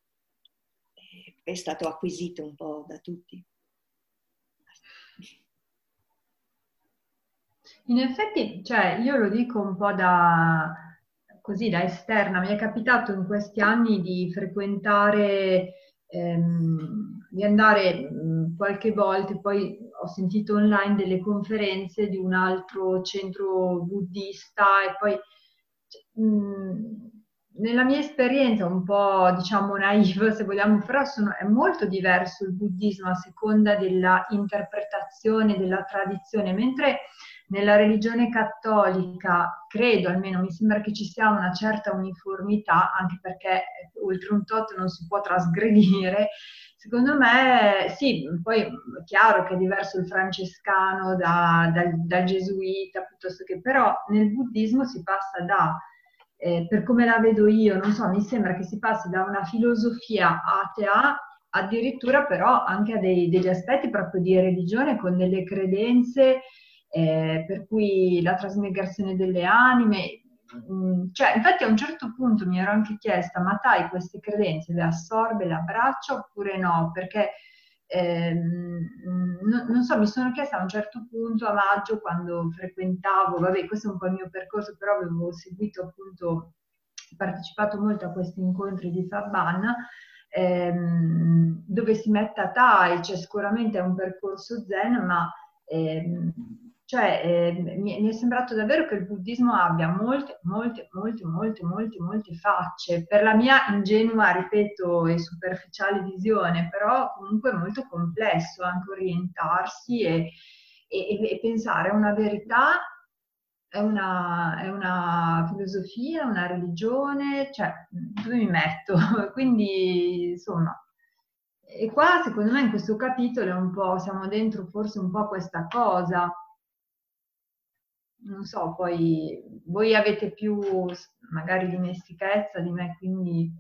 è stato acquisito un po' da tutti. In effetti, cioè, io lo dico un po' da esterna, mi è capitato in questi anni di frequentare, di andare qualche volta, poi ho sentito online delle conferenze di un altro centro buddista e poi nella mia esperienza un po', diciamo, naive, se vogliamo, però è molto diverso il buddismo a seconda della interpretazione della tradizione, mentre nella religione cattolica, credo, almeno mi sembra che ci sia una certa uniformità, anche perché oltre un tot non si può trasgredire. Secondo me, sì, poi è chiaro che è diverso il francescano dal gesuita, piuttosto che, però nel buddismo si passa per come la vedo io, non so, mi sembra che si passi da una filosofia atea addirittura però anche a degli aspetti proprio di religione con delle credenze, per cui la trasmigrazione delle anime, cioè infatti a un certo punto mi ero anche chiesta, ma dai, queste credenze le assorbe, le abbraccia oppure no? Perché non so, mi sono chiesta a un certo punto a maggio quando frequentavo, vabbè questo è un po' il mio percorso, però avevo seguito appunto, partecipato molto a questi incontri di Sabban, dove si mette a Tai, cioè sicuramente è un percorso zen, ma mi è sembrato davvero che il buddismo abbia molte facce. Per la mia ingenua, ripeto, e superficiale visione, però comunque è molto complesso anche orientarsi e pensare a una verità, è una filosofia, una religione, cioè dove mi metto? Quindi, insomma, e qua secondo me in questo capitolo è un po', siamo dentro forse un po' questa cosa. Non so, poi voi avete più magari dimestichezza di me, quindi...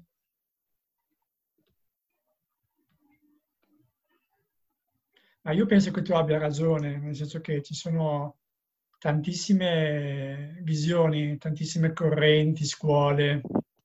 Ma io penso che tu abbia ragione, nel senso che ci sono tantissime visioni, tantissime correnti, scuole.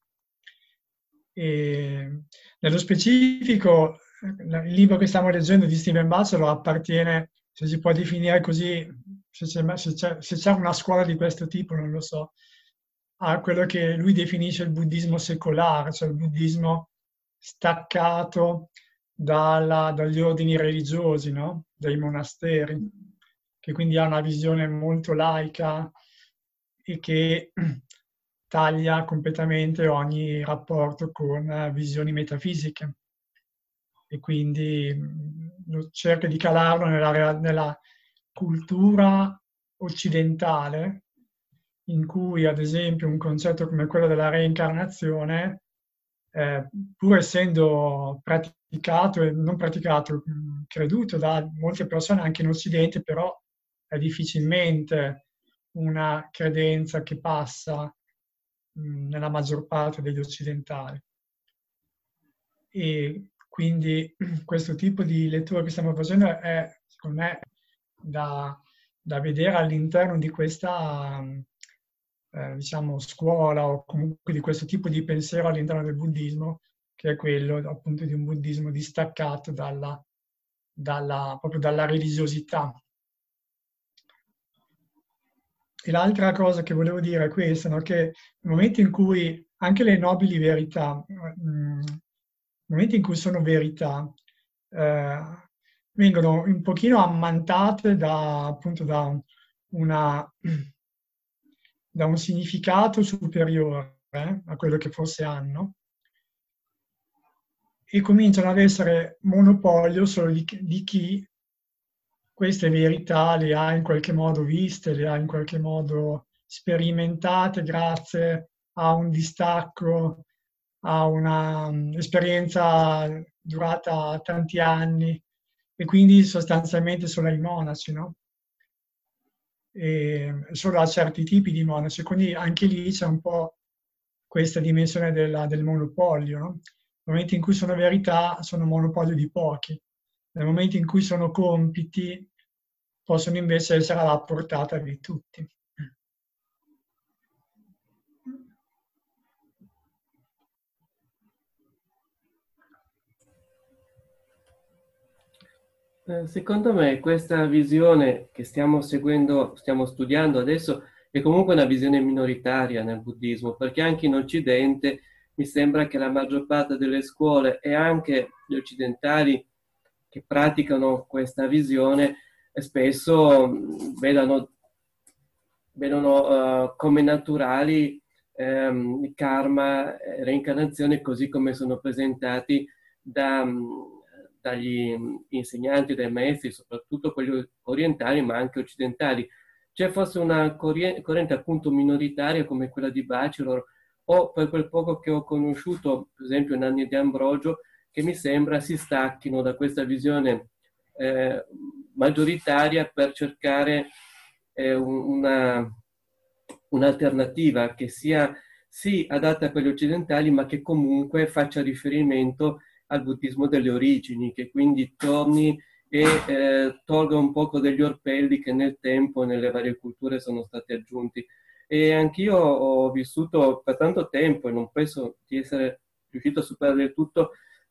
E nello specifico, il libro che stiamo leggendo di Stephen Batchelor appartiene, se si può definire così, se c'è una scuola di questo tipo, non lo so, a quello che lui definisce il buddismo secolare, cioè il buddismo staccato dagli ordini religiosi, no? Dai monasteri, che quindi ha una visione molto laica e che taglia completamente ogni rapporto con visioni metafisiche e quindi cerca di calarlo nella cultura occidentale, in cui ad esempio un concetto come quello della reincarnazione, pur essendo praticato e non praticato, creduto da molte persone anche in Occidente, però è difficilmente una credenza che passa nella maggior parte degli occidentali. E quindi questo tipo di lettura che stiamo facendo è, secondo me, da vedere all'interno di questa diciamo, scuola o comunque di questo tipo di pensiero all'interno del buddismo, che è quello appunto di un buddismo distaccato proprio dalla religiosità. E l'altra cosa che volevo dire è questa, no? Che nel momento in cui anche le nobili verità, nel momento in cui sono verità, vengono un pochino ammantate appunto da un significato superiore a quello che forse hanno, e cominciano ad essere monopolio solo di chi queste verità le ha in qualche modo viste, le ha in qualche modo sperimentate grazie a un distacco, a un'esperienza durata tanti anni, e quindi sostanzialmente solo ai monaci, no? E solo a certi tipi di monaci, quindi anche lì c'è un po' questa dimensione del monopolio, no? Nel momento in cui sono verità, sono monopolio di pochi. Nel momento in cui sono compiti, possono invece essere alla portata di tutti. Secondo me questa visione che stiamo seguendo, stiamo studiando adesso, è comunque una visione minoritaria nel buddismo, perché anche in Occidente mi sembra che la maggior parte delle scuole e anche gli occidentali che praticano questa visione spesso vedono come naturali karma, reincarnazione, così come sono presentati dagli insegnanti, dai maestri, soprattutto quelli orientali, ma anche occidentali. C'è forse una corrente appunto minoritaria come quella di Bachelor, o per quel poco che ho conosciuto, per esempio Nanni di Ambrogio, che mi sembra si stacchino da questa visione maggioritaria per cercare un'alternativa che sia sì adatta a quelli occidentali, ma che comunque faccia riferimento al buddismo delle origini, che quindi torni e tolga un poco degli orpelli che nel tempo, nelle varie culture, sono stati aggiunti. E anch'io ho vissuto per tanto tempo, e non penso di essere riuscito a superare del tutto,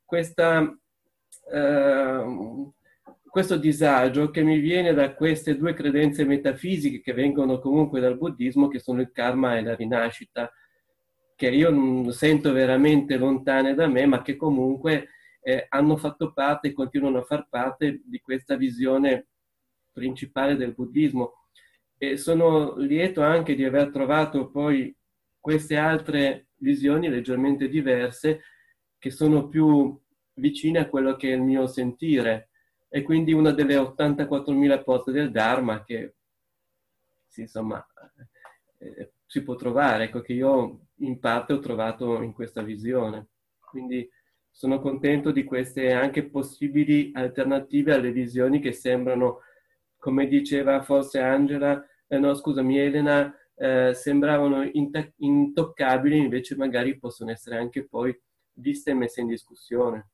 questo disagio che mi viene da queste due credenze metafisiche che vengono comunque dal buddismo, che sono il karma e la rinascita, che io non sento veramente lontane da me, ma che comunque hanno fatto parte e continuano a far parte di questa visione principale del buddismo. E sono lieto anche di aver trovato poi queste altre visioni leggermente diverse, che sono più vicine a quello che è il mio sentire, e quindi una delle 84.000 porte del Dharma che sì, insomma si può trovare, ecco, che io in parte ho trovato in questa visione. Quindi sono contento di queste anche possibili alternative alle visioni che sembrano, come diceva forse Angela, no scusami Elena, sembravano intoccabili, invece magari possono essere anche poi viste e messe in discussione.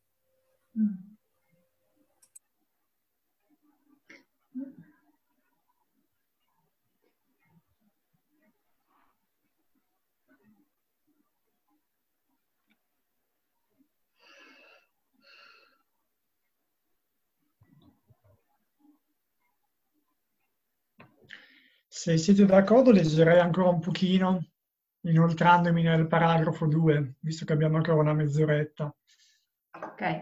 Se siete d'accordo, leggerei ancora un pochino, inoltrandomi nel paragrafo 2, visto che abbiamo ancora una mezz'oretta. Ok.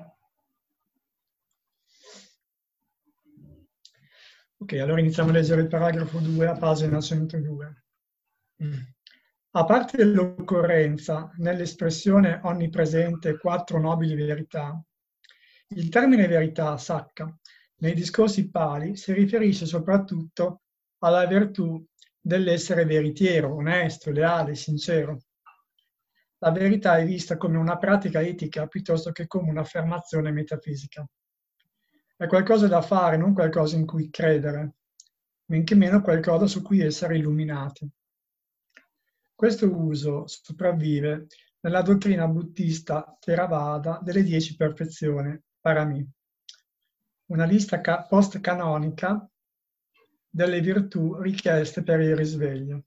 Ok, allora iniziamo a leggere il paragrafo 2 a pagina 102. A parte l'occorrenza nell'espressione onnipresente quattro nobili verità, il termine verità, sakka, nei discorsi pali si riferisce soprattutto alla virtù dell'essere veritiero, onesto, leale, sincero. La verità è vista come una pratica etica piuttosto che come un'affermazione metafisica. È qualcosa da fare, non qualcosa in cui credere, men che meno qualcosa su cui essere illuminati. Questo uso sopravvive nella dottrina buddista Theravada delle 10 perfezioni, parami, una lista post-canonica delle virtù richieste per il risveglio.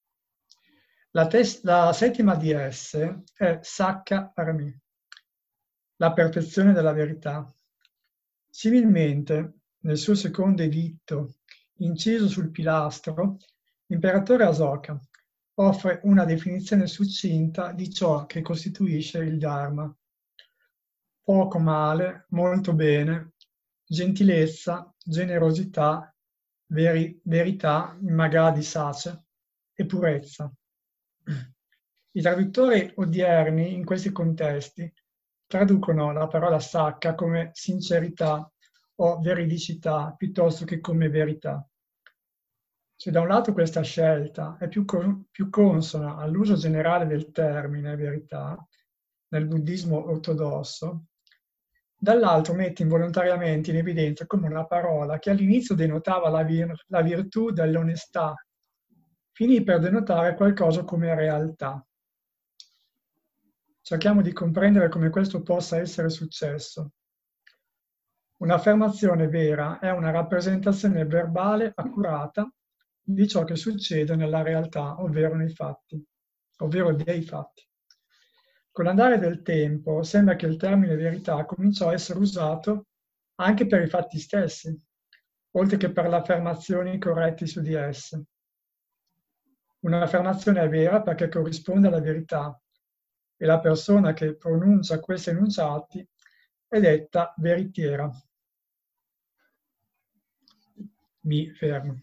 La settima di esse è Sakka Parami, la perfezione della verità. Similmente, nel suo secondo editto, inciso sul pilastro, l'imperatore Asoka offre una definizione succinta di ciò che costituisce il Dharma. Poco male, molto bene, gentilezza, generosità, verità, magadi sace e purezza. I traduttori odierni in questi contesti traducono la parola sakka come sincerità o veridicità piuttosto che come verità. Se da un lato questa scelta è più consona all'uso generale del termine verità nel buddismo ortodosso, dall'altro mette involontariamente in evidenza come una parola che all'inizio denotava la virtù dell'onestà, finì per denotare qualcosa come realtà. Cerchiamo di comprendere come questo possa essere successo. Un'affermazione vera è una rappresentazione verbale accurata di ciò che succede nella realtà, ovvero nei fatti, ovvero dei fatti. Con l'andare del tempo sembra che il termine verità cominciò a essere usato anche per i fatti stessi, oltre che per le affermazioni corrette su di esse. Un'affermazione è vera perché corrisponde alla verità e la persona che pronuncia questi enunciati è detta veritiera. mi fermo.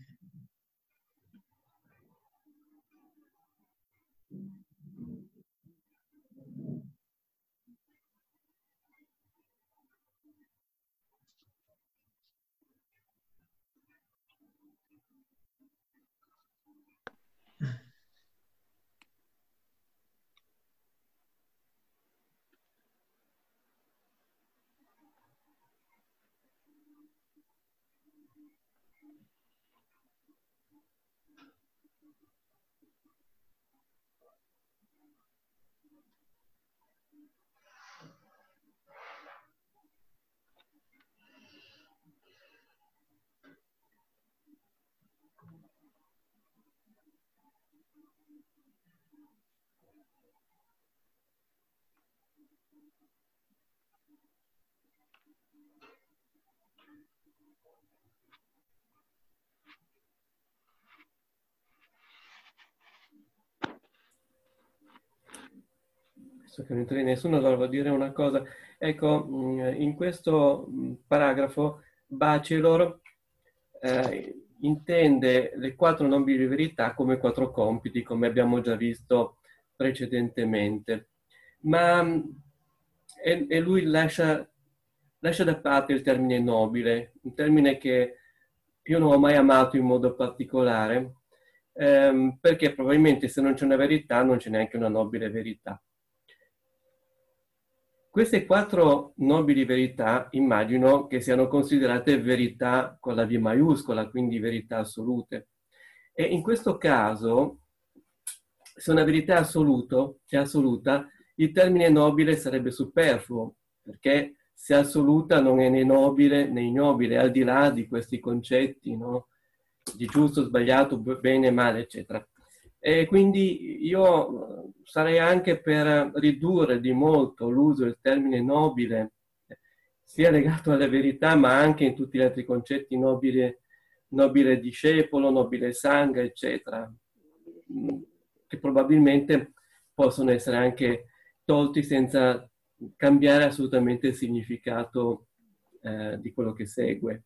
Visto che non entra nessuno, allora voglio dire una cosa. Ecco, in questo paragrafo Bachelor intende le 4 nobili verità come 4 compiti, come abbiamo già visto precedentemente. Ma e lui lascia da parte il termine nobile, un termine che io non ho mai amato in modo particolare, perché probabilmente se non c'è una verità non c'è neanche una nobile verità. Queste 4 nobili verità immagino che siano considerate verità con la V maiuscola, quindi verità assolute. E in questo caso, se una verità è assoluta, il termine nobile sarebbe superfluo, perché se assoluta non è né nobile né ignobile, al di là di questi concetti, no? Di giusto, sbagliato, bene, male, eccetera. E quindi io sarei anche per ridurre di molto l'uso del termine nobile, sia legato alla verità, ma anche in tutti gli altri concetti, nobile discepolo, nobile sangha, eccetera, che probabilmente possono essere anche tolti senza cambiare assolutamente il significato di quello che segue.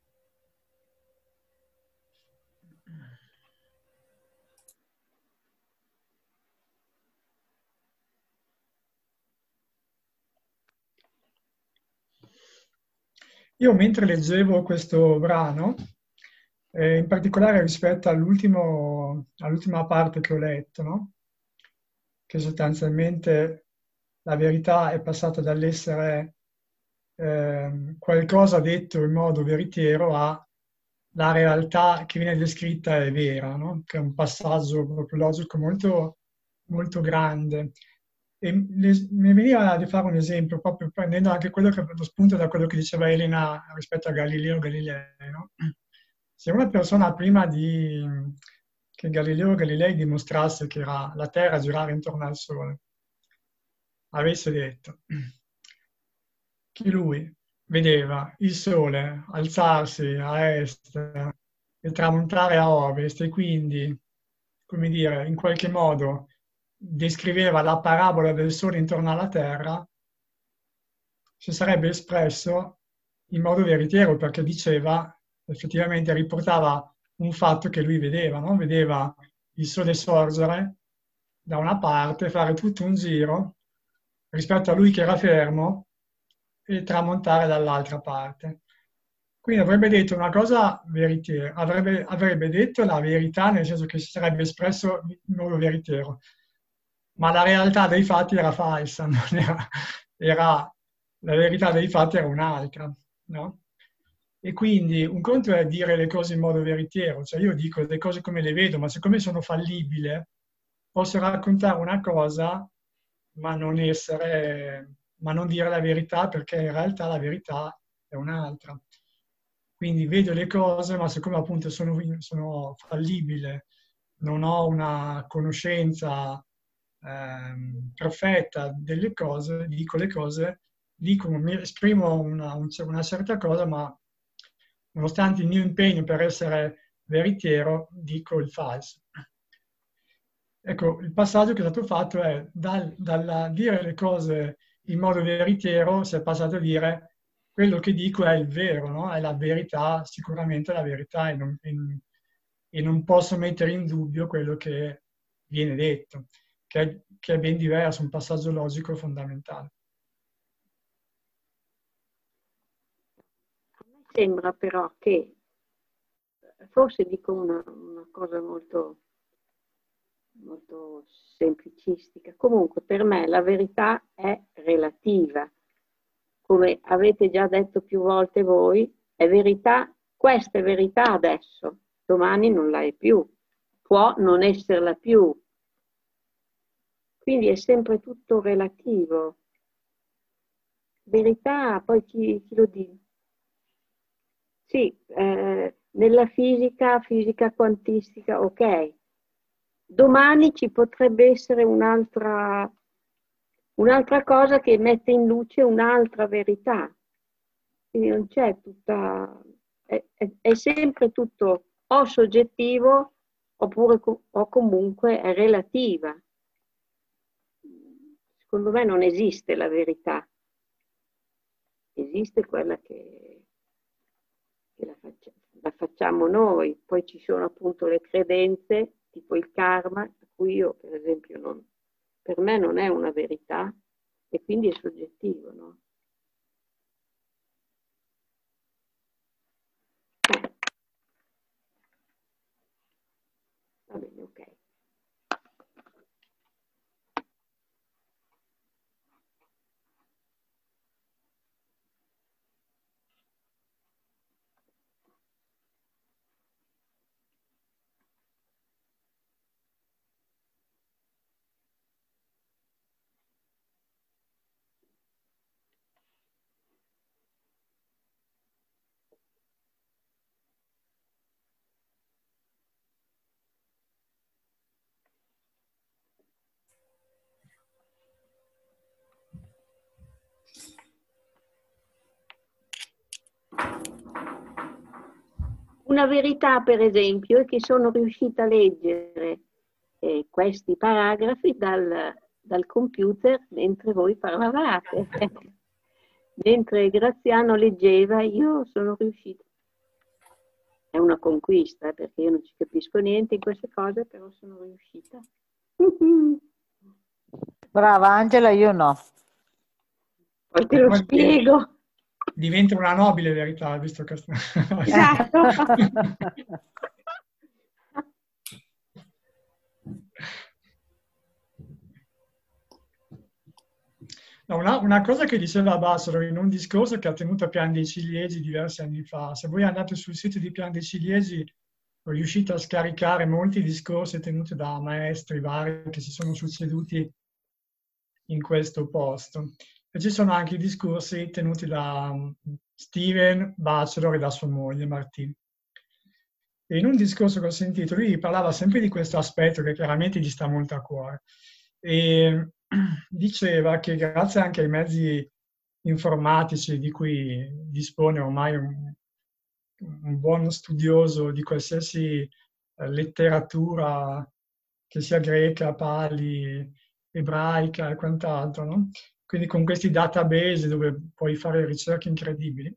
Io mentre leggevo questo brano, in particolare rispetto all'ultima parte che ho letto, no? Che sostanzialmente la verità è passata dall'essere qualcosa detto in modo veritiero a la realtà che viene descritta è vera, no? Che è un passaggio proprio logico molto, molto grande. E mi veniva di fare un esempio, proprio prendendo anche quello che lo spunto da quello che diceva Elena rispetto a Galileo Galilei. No? Se una persona prima che Galileo Galilei dimostrasse che era la Terra girava intorno al Sole, avesse detto che lui vedeva il Sole alzarsi a est e tramontare a ovest e quindi, come dire, in qualche modo descriveva la parabola del Sole intorno alla Terra, si sarebbe espresso in modo veritiero perché diceva, effettivamente riportava un fatto che lui vedeva, no? Vedeva il Sole sorgere da una parte, fare tutto un giro rispetto a lui che era fermo e tramontare dall'altra parte. Quindi avrebbe detto una cosa veritiera, avrebbe detto la verità nel senso che si sarebbe espresso in modo veritiero, ma la realtà dei fatti era falsa, non la verità dei fatti era un'altra, no? E quindi un conto è dire le cose in modo veritiero, cioè io dico le cose come le vedo, ma siccome sono fallibile, posso raccontare una cosa, ma non dire la verità, perché in realtà la verità è un'altra. Quindi vedo le cose, ma siccome appunto sono fallibile, non ho una conoscenza perfetta delle cose, dico le cose, esprimo una certa cosa, ma nonostante il mio impegno per essere veritiero, dico il falso. Ecco, il passaggio che è stato fatto è dal dire le cose in modo veritiero, si è passato a dire quello che dico è il vero, no? È la verità, sicuramente la verità, e non posso mettere in dubbio quello che viene detto, che è ben diverso, un passaggio logico fondamentale. A me sembra però che, forse dico una cosa molto, molto semplicistica, comunque per me la verità è relativa. Come avete già detto più volte voi, è verità, questa è verità adesso, domani non la è più, può non esserla più. Quindi è sempre tutto relativo. Verità, poi chi lo dice? Sì, nella fisica quantistica, ok. Domani ci potrebbe essere un'altra cosa che mette in luce un'altra verità. Quindi non c'è tutta... È sempre tutto o soggettivo oppure o comunque è relativa. Secondo me non esiste la verità. Esiste quella che la facciamo noi. Poi ci sono appunto le credenze, tipo il karma, a cui io per esempio per me non è una verità e quindi è soggettivo, no? Va bene, ok. Una verità, per esempio, è che sono riuscita a leggere questi paragrafi dal computer mentre voi parlavate. Mentre Graziano leggeva, io sono riuscita. È una conquista, perché io non ci capisco niente in queste cose, però sono riuscita. Brava Angela, io no. Poi te lo spiego. Diventa una nobile verità, visto che... Esatto. No, una cosa che diceva Bassolo in un discorso che ha tenuto a Pian dei Ciliegi diversi anni fa, se voi andate sul sito di Pian dei Ciliegi riuscite a scaricare molti discorsi tenuti da maestri vari che si sono succeduti in questo posto. E ci sono anche i discorsi tenuti da Steven Batchelor e da sua moglie Martine. E in un discorso che ho sentito, lui parlava sempre di questo aspetto che chiaramente gli sta molto a cuore. E diceva che grazie anche ai mezzi informatici di cui dispone ormai un buon studioso di qualsiasi letteratura, che sia greca, pali, ebraica e quant'altro, no? Quindi con questi database dove puoi fare ricerche incredibili.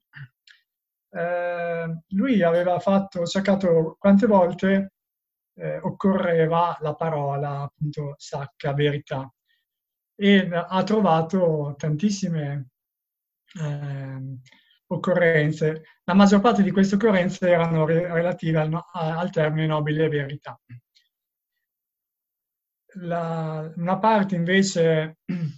Lui aveva cercato quante volte occorreva la parola appunto sacca, verità, e ha trovato tantissime occorrenze. La maggior parte di queste occorrenze erano relative al termine nobile verità. Una parte invece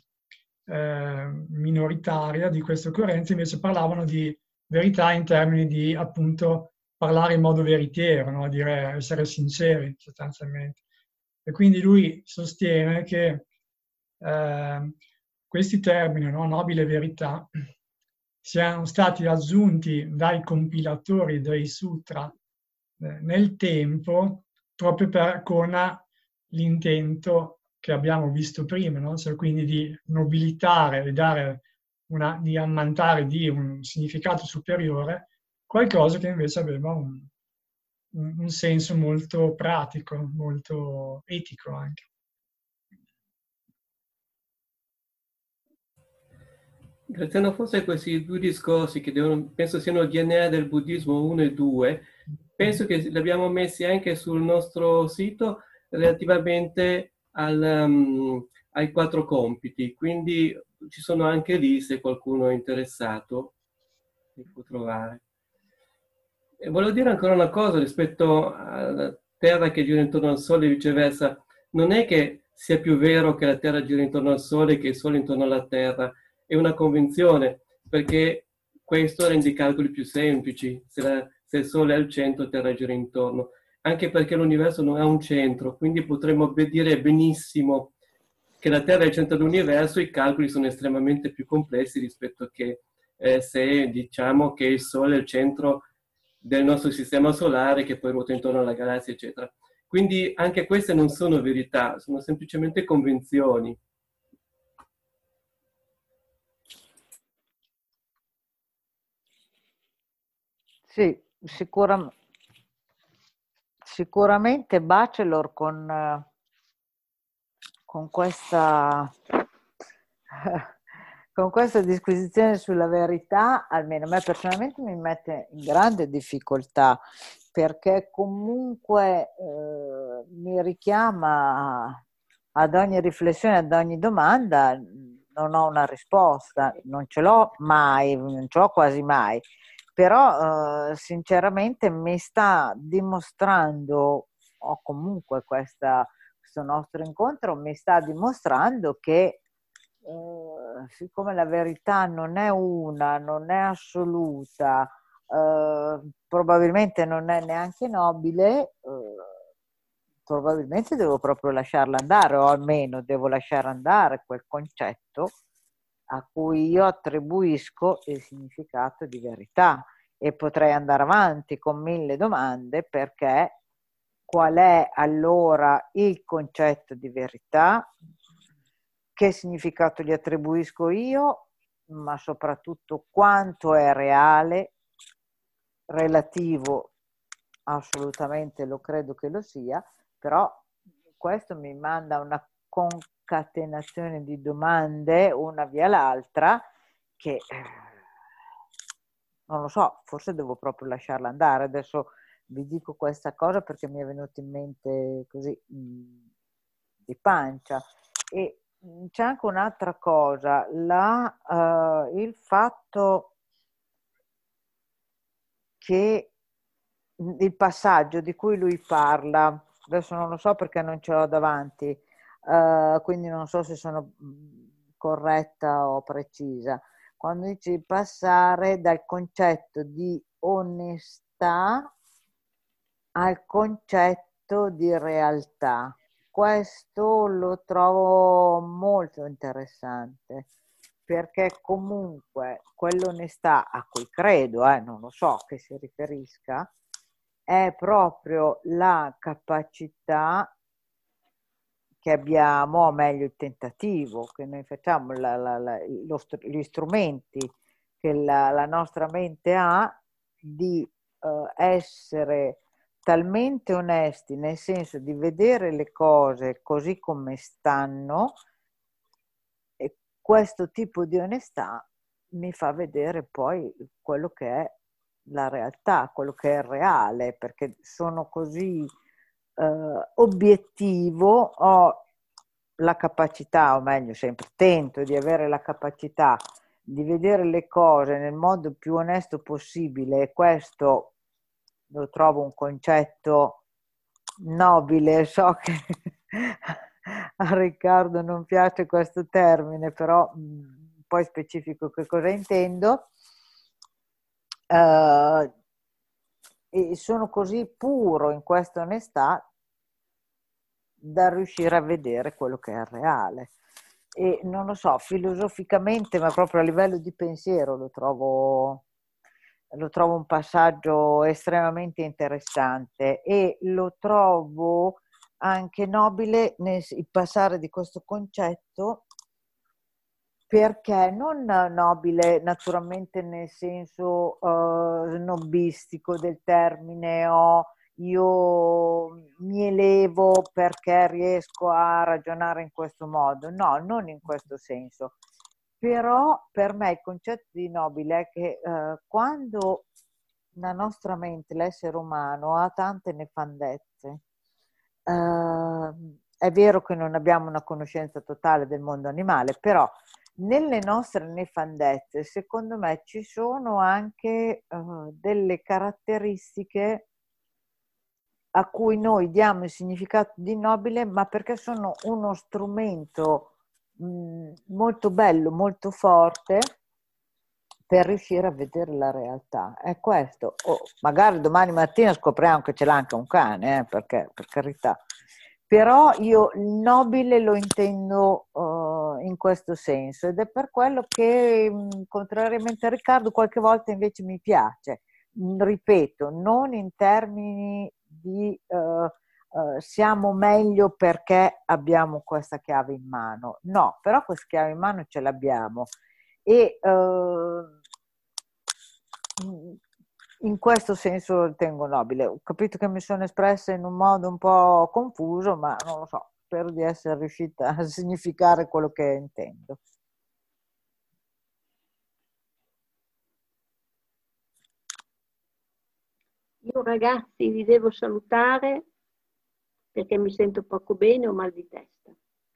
minoritaria di queste occorrenze invece parlavano di verità in termini di appunto parlare in modo veritiero, no? Dire, essere sinceri sostanzialmente. E quindi lui sostiene che questi termini, no? Nobile verità, siano stati aggiunti dai compilatori dei sutra nel tempo proprio con l'intento che abbiamo visto prima, no? Cioè quindi di nobilitare, di ammantare di un significato superiore qualcosa che invece aveva un senso molto pratico, molto etico anche. Trattiamo forse questi due discorsi che penso siano il DNA del buddismo 1 e 2, penso che li abbiamo messi anche sul nostro sito relativamente ai 4 compiti, quindi ci sono anche lì se qualcuno è interessato, li può trovare. E volevo dire ancora una cosa rispetto alla Terra che gira intorno al Sole e viceversa. Non è che sia più vero che la Terra gira intorno al Sole che il Sole intorno alla Terra, è una convenzione, perché questo rende i calcoli più semplici. Se il Sole è al centro, la Terra gira intorno. Anche perché l'universo non ha un centro, quindi potremmo dire benissimo che la Terra è il centro dell'universo, i calcoli sono estremamente più complessi rispetto a che se diciamo che il Sole è il centro del nostro sistema solare che poi ruota intorno alla galassia, eccetera. Quindi anche queste non sono verità, sono semplicemente convenzioni. Sì, sicuramente Bachelor con questa, con questa disquisizione sulla verità, almeno a me personalmente mi mette in grande difficoltà, perché comunque mi richiama ad ogni riflessione, ad ogni domanda. Non ho una risposta, non ce l'ho mai, non ce l'ho quasi mai, però sinceramente mi sta dimostrando, o comunque questo nostro incontro mi sta dimostrando che siccome la verità non è una, non è assoluta, probabilmente non è neanche nobile, probabilmente devo proprio lasciarla andare, o almeno devo lasciare andare quel concetto a cui io attribuisco il significato di verità, e potrei andare avanti con 1000 domande, perché qual è allora il concetto di verità, che significato gli attribuisco io, ma soprattutto quanto è reale, relativo, assolutamente lo credo che lo sia, però questo mi manda una concatenazione di domande, una via l'altra, che non lo so, forse devo proprio lasciarla andare. Adesso vi dico questa cosa perché mi è venuto in mente così di pancia. E c'è anche un'altra cosa, il fatto che il passaggio di cui lui parla, adesso non lo so perché non ce l'ho davanti, quindi non so se sono corretta o precisa, quando dice passare dal concetto di onestà al concetto di realtà. Questo lo trovo molto interessante, perché comunque quell'onestà a cui credo, non lo so che si riferisca, è proprio la capacità che abbiamo, o meglio il tentativo che noi facciamo, gli strumenti che la nostra mente ha di essere talmente onesti, nel senso di vedere le cose così come stanno, e questo tipo di onestà mi fa vedere poi quello che è la realtà, quello che è reale, perché sono così obiettivo, ho la capacità, o meglio sempre tento di avere la capacità di vedere le cose nel modo più onesto possibile, e questo lo trovo un concetto nobile. So che a Riccardo non piace questo termine, però poi specifico che cosa intendo. E sono così puro in questa onestà da riuscire a vedere quello che è reale. E non lo so, filosoficamente, ma proprio a livello di pensiero lo trovo un passaggio estremamente interessante, e lo trovo anche nobile il passare di questo concetto, perché non nobile naturalmente nel senso snobbistico del termine, o io mi elevo perché riesco a ragionare in questo modo, no, non in questo senso, però per me il concetto di nobile è che quando la nostra mente, l'essere umano, ha tante nefandezze, è vero che non abbiamo una conoscenza totale del mondo animale, però nelle nostre nefandezze, secondo me, ci sono anche delle caratteristiche a cui noi diamo il significato di nobile, ma perché sono uno strumento molto bello, molto forte per riuscire a vedere la realtà. È questo. Magari domani mattina scopriamo che ce l'ha anche un cane, perché, per carità. Però io il nobile lo intendo in questo senso, ed è per quello che, contrariamente a Riccardo, qualche volta invece mi piace. Ripeto, non in termini di siamo meglio perché abbiamo questa chiave in mano. No, però questa chiave in mano ce l'abbiamo. E in questo senso lo ritengo nobile. Ho capito che mi sono espressa in un modo un po' confuso, ma non lo so, spero di essere riuscita a significare quello che intendo. Io ragazzi vi devo salutare perché mi sento poco bene, ho mal di testa.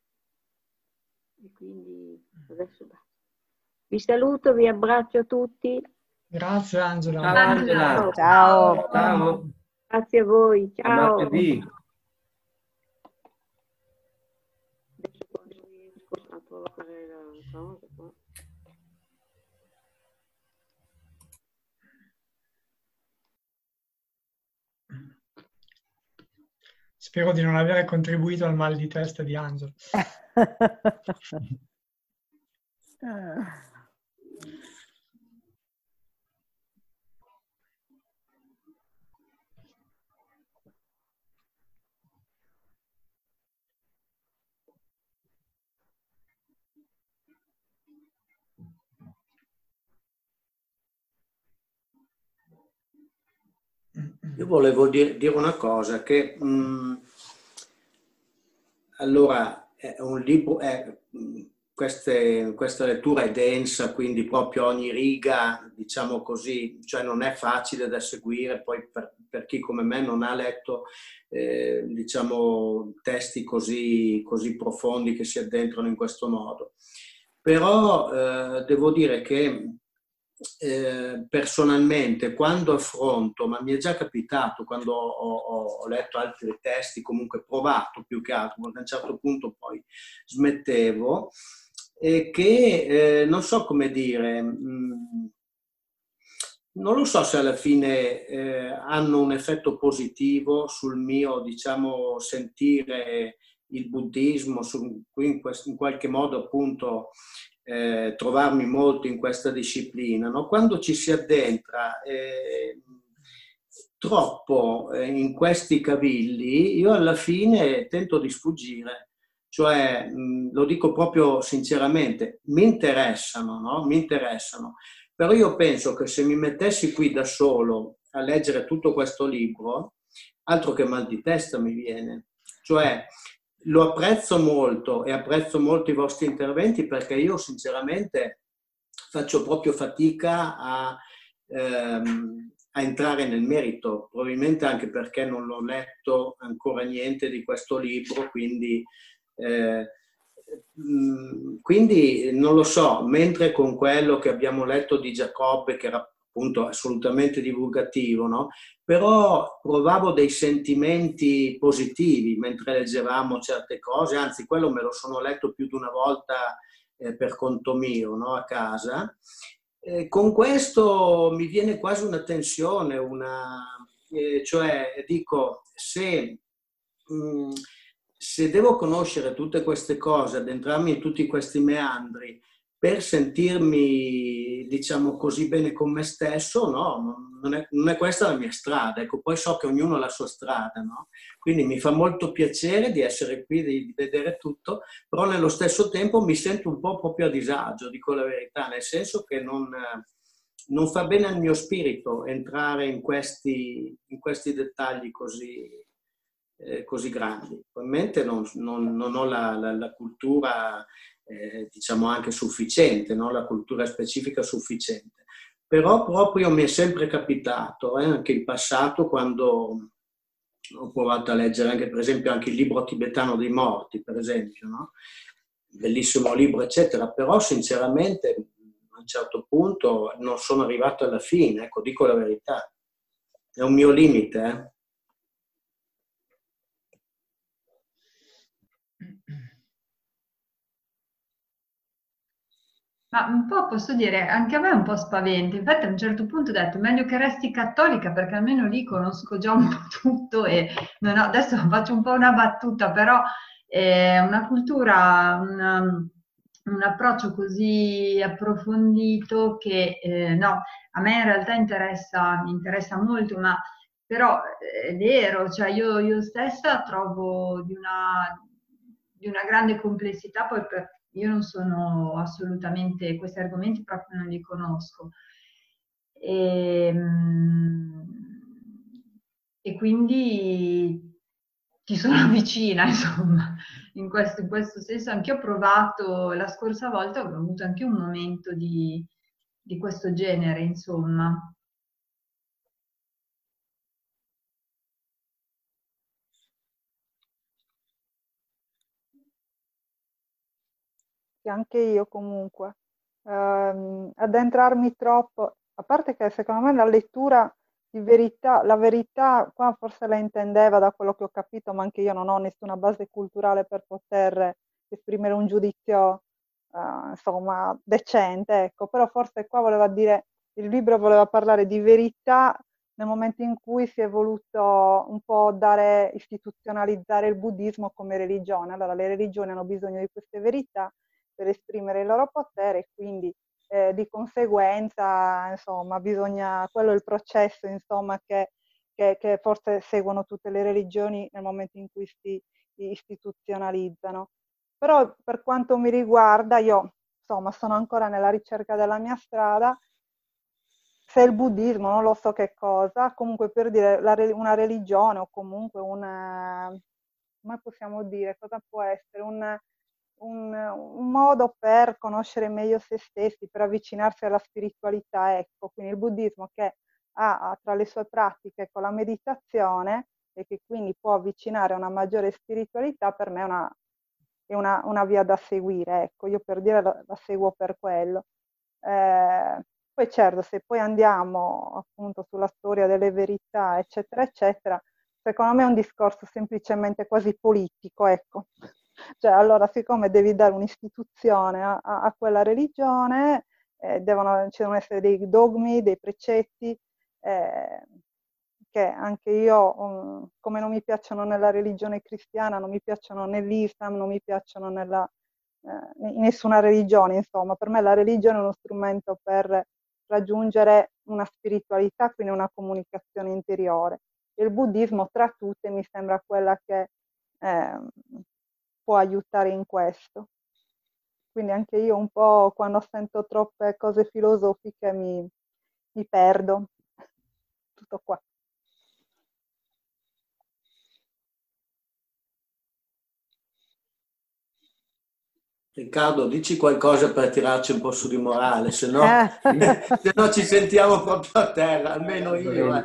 E quindi adesso basta. Vi saluto, vi abbraccio a tutti. Grazie Angela. Ciao Angela. Ciao. Ciao. Grazie a voi. A Ciao. martedì. Adesso quando riesco a trovare la cosa qua. Spero di non aver contribuito al mal di testa di Angela. Io volevo dire una cosa, che allora è un libro, questa lettura è densa, quindi proprio ogni riga, diciamo così, cioè non è facile da seguire, poi per chi come me non ha letto diciamo testi così profondi che si addentrano in questo modo. Però devo dire che personalmente quando affronto, ma mi è già capitato quando ho letto altri testi, comunque provato più che altro, perché a un certo punto poi smettevo, e che non so come dire, non lo so se alla fine hanno un effetto positivo sul mio, diciamo, sentire il buddismo, in qualche modo appunto trovarmi molto in questa disciplina, no? Quando ci si addentra troppo in questi cavilli, io alla fine tento di sfuggire, cioè lo dico proprio sinceramente, mi interessano, no? Mi interessano, però io penso che se mi mettessi qui da solo a leggere tutto questo libro, altro che mal di testa mi viene, cioè lo apprezzo molto e apprezzo molto i vostri interventi, perché io sinceramente faccio proprio fatica a entrare nel merito, probabilmente anche perché non l'ho letto ancora niente di questo libro, quindi non lo so, mentre con quello che abbiamo letto di Giacobbe, che era appunto assolutamente divulgativo, no? Però provavo dei sentimenti positivi mentre leggevamo certe cose, anzi quello me lo sono letto più di una volta per conto mio, no? A casa. Con questo mi viene quasi una tensione, cioè dico, se devo conoscere tutte queste cose, addentrarmi in tutti questi meandri per sentirmi, diciamo così, bene con me stesso, no, non è questa la mia strada. Ecco, poi so che ognuno ha la sua strada, no? Quindi mi fa molto piacere di essere qui, di vedere tutto, però nello stesso tempo mi sento un po' proprio a disagio, dico la verità, nel senso che non fa bene al mio spirito entrare in questi dettagli così così grandi. Probabilmente non ho la cultura, diciamo, anche sufficiente, no? La cultura specifica sufficiente. Però proprio mi è sempre capitato, anche in passato, quando ho provato a leggere anche, per esempio, anche il libro tibetano dei morti, per esempio, no? Bellissimo libro, eccetera, però sinceramente a un certo punto non sono arrivato alla fine, ecco, dico la verità. È un mio limite, eh? Ma un po' posso dire, anche a me un po' spaventa. Infatti a un certo punto ho detto, meglio che resti cattolica perché almeno lì conosco già un po' tutto e adesso faccio un po' una battuta, però è una cultura, un approccio così approfondito che no, a me in realtà mi interessa molto, ma però è vero, cioè io stessa trovo di una grande complessità, poi io non sono assolutamente, questi argomenti proprio non li conosco. E quindi ci sono vicina, insomma, in questo senso. Anche io ho provato, la scorsa volta ho avuto anche un momento di questo genere, insomma. Anche io comunque, addentrarmi troppo, a parte che secondo me la lettura di verità, la verità qua forse la intendeva da quello che ho capito, ma anche io non ho nessuna base culturale per poter esprimere un giudizio insomma decente, ecco, però forse qua voleva dire, il libro voleva parlare di verità nel momento in cui si è voluto un po' istituzionalizzare il buddismo come religione. Allora le religioni hanno bisogno di queste verità per esprimere il loro potere e quindi di conseguenza, insomma, quello è il processo, insomma, che forse seguono tutte le religioni nel momento in cui si istituzionalizzano. Però per quanto mi riguarda, io, insomma, sono ancora nella ricerca della mia strada. Se il buddismo, non lo so che cosa, comunque per dire una religione o comunque come possiamo dire, cosa può essere? Un modo per conoscere meglio se stessi, per avvicinarsi alla spiritualità, ecco. Quindi il buddismo che ha tra le sue pratiche con la meditazione e che quindi può avvicinare a una maggiore spiritualità, per me è una via da seguire, ecco. Io per dire la seguo per quello. Poi certo, se poi andiamo appunto sulla storia delle verità, eccetera, eccetera, secondo me è un discorso semplicemente quasi politico, ecco. Cioè, allora, siccome devi dare un'istituzione a quella religione, ci devono essere dei dogmi, dei precetti, che anche io, come non mi piacciono nella religione cristiana, non mi piacciono nell'Islam, non mi piacciono in nessuna religione, insomma. Per me la religione è uno strumento per raggiungere una spiritualità, quindi una comunicazione interiore. E il buddismo, tra tutte, mi sembra quella che può aiutare in questo. Quindi anche io un po' quando sento troppe cose filosofiche mi perdo. Tutto qua. Riccardo, dici qualcosa per tirarci un po' su di morale, se no ci sentiamo proprio a terra, almeno io.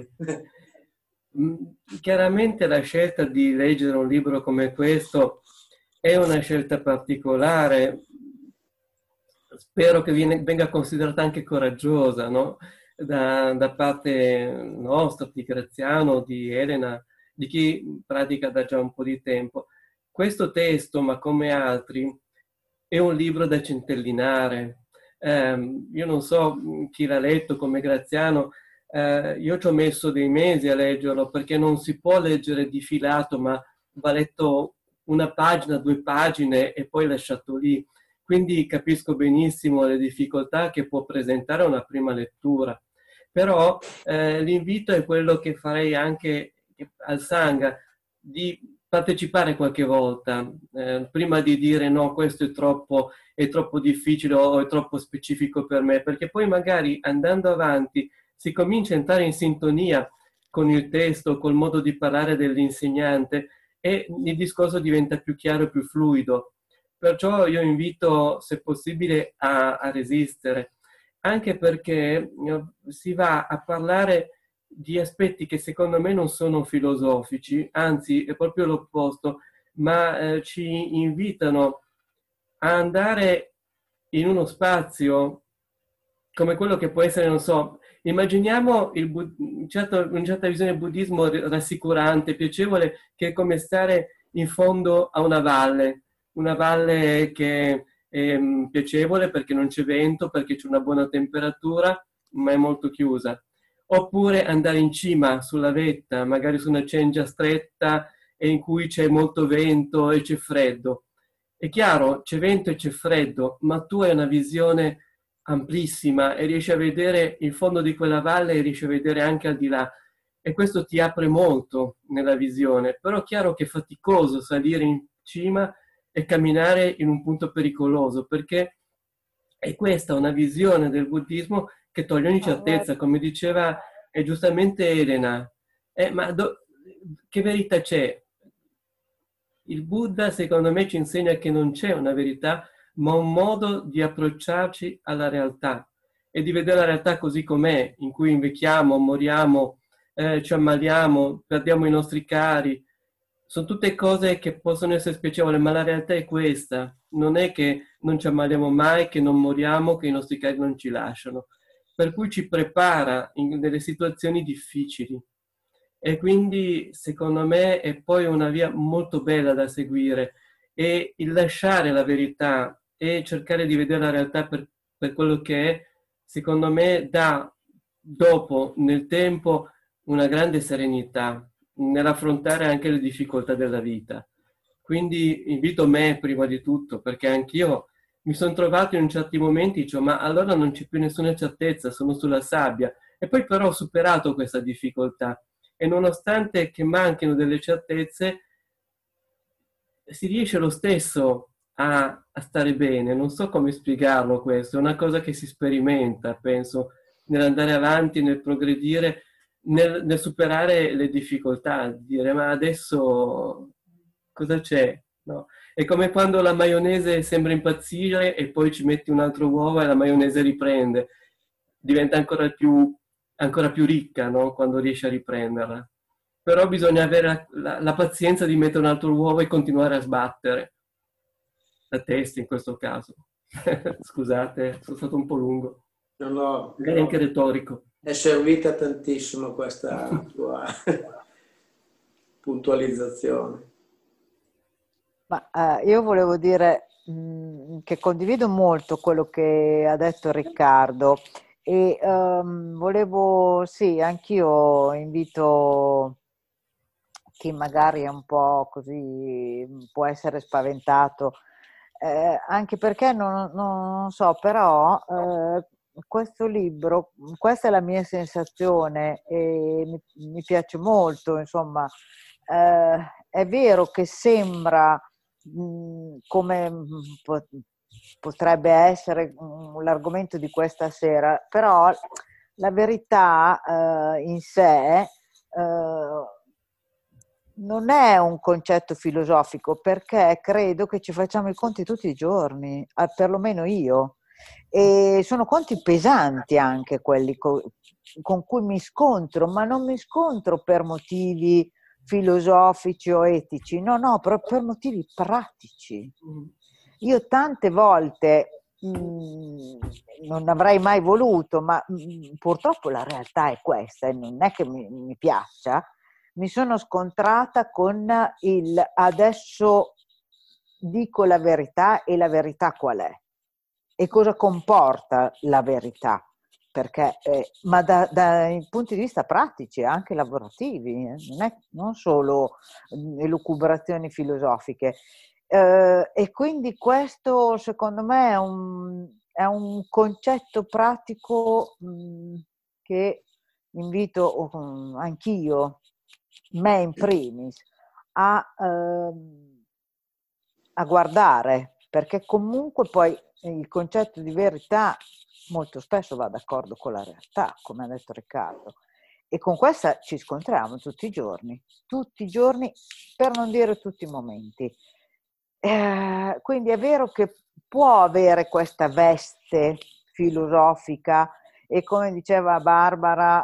Chiaramente la scelta di leggere un libro come questo è una scelta particolare, spero che venga considerata anche coraggiosa, no? Da parte nostra, di Graziano, di Elena, di chi pratica da già un po' di tempo. Questo testo, ma come altri, è un libro da centellinare. Io non so chi l'ha letto come Graziano, io ci ho messo dei mesi a leggerlo perché non si può leggere di filato, ma va letto una pagina, 2 pagine e poi lasciato lì. Quindi capisco benissimo le difficoltà che può presentare una prima lettura. Però l'invito è quello che farei anche al Sangha, di partecipare qualche volta, prima di dire no, questo è troppo difficile o è troppo specifico per me, perché poi magari andando avanti si comincia a entrare in sintonia con il testo, col modo di parlare dell'insegnante, e il discorso diventa più chiaro e più fluido. Perciò io invito, se possibile, a resistere, anche perché si va a parlare di aspetti che secondo me non sono filosofici, anzi è proprio l'opposto, ma ci invitano a andare in uno spazio come quello che può essere, non so, immaginiamo una certa visione del buddismo rassicurante, piacevole, che è come stare in fondo a una valle che è piacevole perché non c'è vento, perché c'è una buona temperatura, ma è molto chiusa. Oppure andare in cima sulla vetta, magari su una cengia stretta e in cui c'è molto vento e c'è freddo. È chiaro, c'è vento e c'è freddo, ma tu hai una visione amplissima e riesci a vedere il fondo di quella valle e riesci a vedere anche al di là. E questo ti apre molto nella visione. Però è chiaro che è faticoso salire in cima e camminare in un punto pericoloso, perché è questa una visione del buddismo che toglie ogni certezza, come diceva giustamente Elena. Che verità c'è? Il Buddha, secondo me, ci insegna che non c'è una verità, ma un modo di approcciarci alla realtà e di vedere la realtà così com'è, in cui invecchiamo, moriamo, ci ammaliamo, perdiamo i nostri cari. Sono tutte cose che possono essere spiacevoli, ma la realtà è questa. Non è che non ci ammaliamo mai, che non moriamo, che i nostri cari non ci lasciano. Per cui ci prepara in delle situazioni difficili. E quindi, secondo me, è poi una via molto bella da seguire. E il lasciare la verità e cercare di vedere la realtà per quello che è, secondo me, dà dopo, nel tempo, una grande serenità nell'affrontare anche le difficoltà della vita. Quindi invito me prima di tutto, perché anch'io mi sono trovato in certi momenti, dicevo, ma allora non c'è più nessuna certezza, sono sulla sabbia. E poi però ho superato questa difficoltà e nonostante che manchino delle certezze, si riesce lo stesso a stare bene. Non so come spiegarlo questo, è una cosa che si sperimenta, penso, nell'andare avanti, nel progredire, nel superare le difficoltà, dire ma adesso cosa c'è? No? È come quando la maionese sembra impazzire e poi ci metti un altro uovo e la maionese riprende, diventa ancora più ricca, no? Quando riesci a riprenderla. Però bisogna avere la pazienza di mettere un altro uovo e continuare a sbattere la testa in questo caso. Scusate, sono stato un po' lungo. No, Magari anche retorico. È servita tantissimo questa tua puntualizzazione. Ma io volevo dire che condivido molto quello che ha detto Riccardo e volevo, sì, anch'io invito chi magari è un po' così, può essere spaventato, anche perché non so, però questo libro, questa è la mia sensazione e mi piace molto, insomma, è vero che sembra come potrebbe essere l'argomento di questa sera, però la verità in sé non è un concetto filosofico, perché credo che ci facciamo i conti tutti i giorni, perlomeno io, e sono conti pesanti anche quelli con cui mi scontro, ma non mi scontro per motivi filosofici o etici, no, per motivi pratici. Io tante volte non avrei mai voluto, ma purtroppo la realtà è questa e non è che mi piaccia. Mi sono scontrata con il adesso dico la verità e la verità qual è e cosa comporta la verità, perché ma dai punti di vista pratici, anche lavorativi, non solo elucubrazioni filosofiche. E quindi questo secondo me è un concetto pratico che invito anch'io, me in primis, a guardare, perché comunque poi il concetto di verità molto spesso va d'accordo con la realtà, come ha detto Riccardo, E con questa ci scontriamo tutti i giorni, per non dire tutti i momenti. Quindi è vero che può avere questa veste filosofica e come diceva Barbara,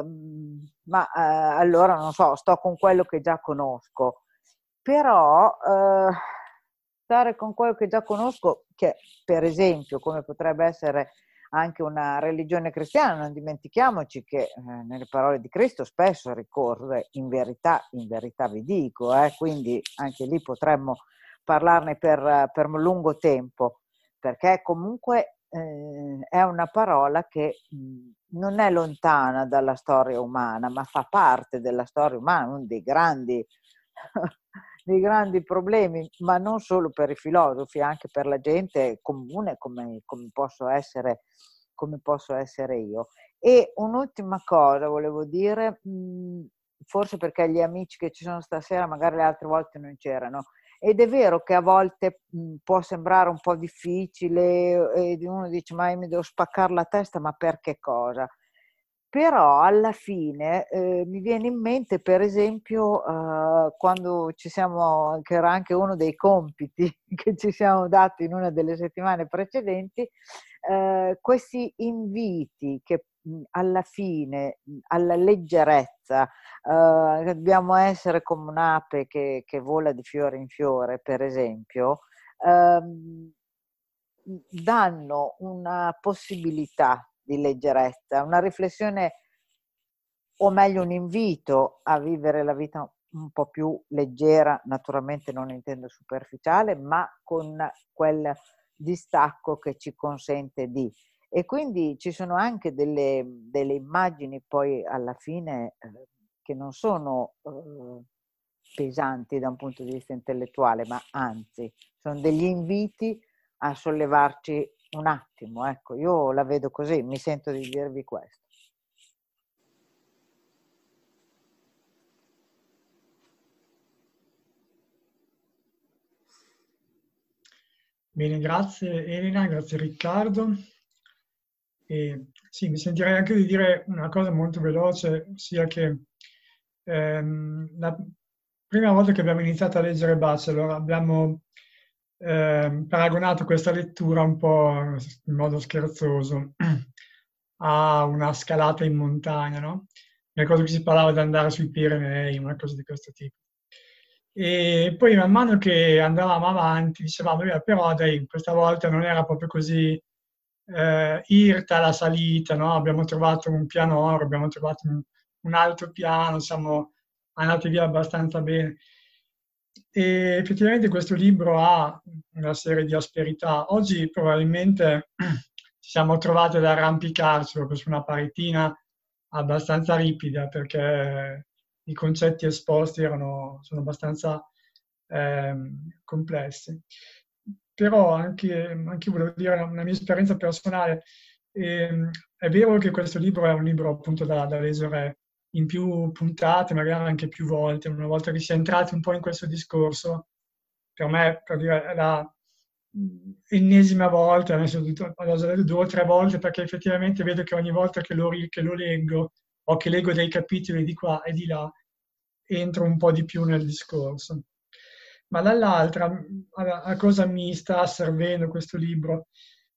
allora non so, sto con quello che già conosco, però stare con quello che già conosco, che per esempio come potrebbe essere anche una religione cristiana, non dimentichiamoci che nelle parole di Cristo spesso ricorre in verità vi dico, quindi anche lì potremmo parlarne per lungo tempo, perché comunque è una parola che non è lontana dalla storia umana, ma fa parte della storia umana, uno dei grandi problemi, ma non solo per i filosofi, anche per la gente comune come posso essere io. E un'ultima cosa volevo dire, forse perché gli amici che ci sono stasera magari le altre volte non c'erano, ed è vero che a volte può sembrare un po' difficile e uno dice ma io mi devo spaccare la testa, ma per che cosa? Però alla fine mi viene in mente per esempio quando che era anche uno dei compiti che ci siamo dati in una delle settimane precedenti, questi inviti che alla fine alla leggerezza, dobbiamo essere come un'ape che vola di fiore in fiore, per esempio, danno una possibilità di leggerezza, una riflessione, o meglio un invito a vivere la vita un po' più leggera, naturalmente non intendo superficiale, ma con quel distacco che ci consente di. E quindi ci sono anche delle immagini poi alla fine che non sono pesanti da un punto di vista intellettuale, ma anzi sono degli inviti a sollevarci un attimo, ecco, io la vedo così, mi sento di dirvi questo. Bene, grazie Elena, grazie Riccardo. E sì, mi sentirei anche di dire una cosa molto veloce, ossia che la prima volta che abbiamo iniziato a leggere Bachelor abbiamo paragonato questa lettura un po' in modo scherzoso a una scalata in montagna, no? Mi ricordo che si parlava di andare sui Pirenei, una cosa di questo tipo. E poi man mano che andavamo avanti dicevamo, però dai, questa volta non era proprio così irta la salita, no? Abbiamo trovato un pianoro, abbiamo trovato un alto piano, siamo andati via abbastanza bene. E effettivamente questo libro ha una serie di asperità. Oggi probabilmente ci siamo trovati ad arrampicarci proprio su una paretina abbastanza ripida, perché i concetti esposti sono abbastanza complessi. Però anche volevo dire una mia esperienza personale. È vero che questo libro è un libro appunto da leggere in più puntate, magari anche più volte. Una volta che si è entrati un po' in questo discorso, per me, per dire, è la ennesima volta, adesso l'ho già detto 2 o 3 volte, perché effettivamente vedo che ogni volta che lo leggo, o che leggo dei capitoli di qua e di là, entro un po' di più nel discorso. Ma dall'altra, a cosa mi sta servendo questo libro?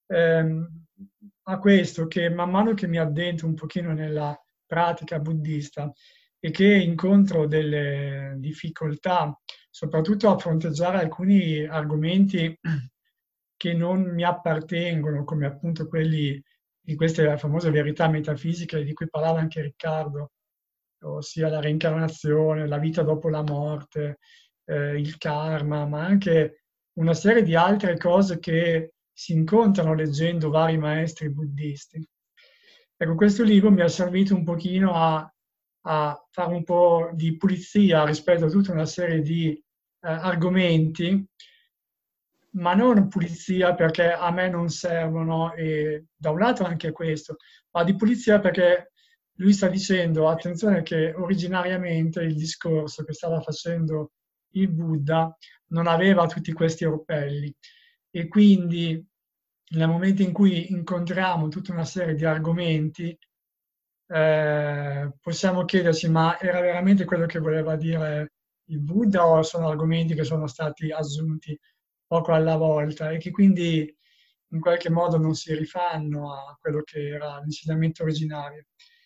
A questo, che man mano che mi addentro un pochino nella pratica buddista e che incontro delle difficoltà, soprattutto a fronteggiare alcuni argomenti che non mi appartengono, come appunto quelli di queste famose verità metafisiche di cui parlava anche Riccardo, ossia la reincarnazione, la vita dopo la morte, il karma, ma anche una serie di altre cose che si incontrano leggendo vari maestri buddisti. Ecco, questo libro mi ha servito un pochino a fare un po' di pulizia rispetto a tutta una serie di argomenti, ma non pulizia perché a me non servono, e da un lato anche questo, ma di pulizia perché lui sta dicendo, attenzione, che originariamente il discorso che stava facendo il Buddha non aveva tutti questi orpelli, e quindi nel momento in cui incontriamo tutta una serie di argomenti possiamo chiederci, ma era veramente quello che voleva dire il Buddha o sono argomenti che sono stati aggiunti poco alla volta e che quindi in qualche modo non si rifanno a quello che era l'insegnamento originario.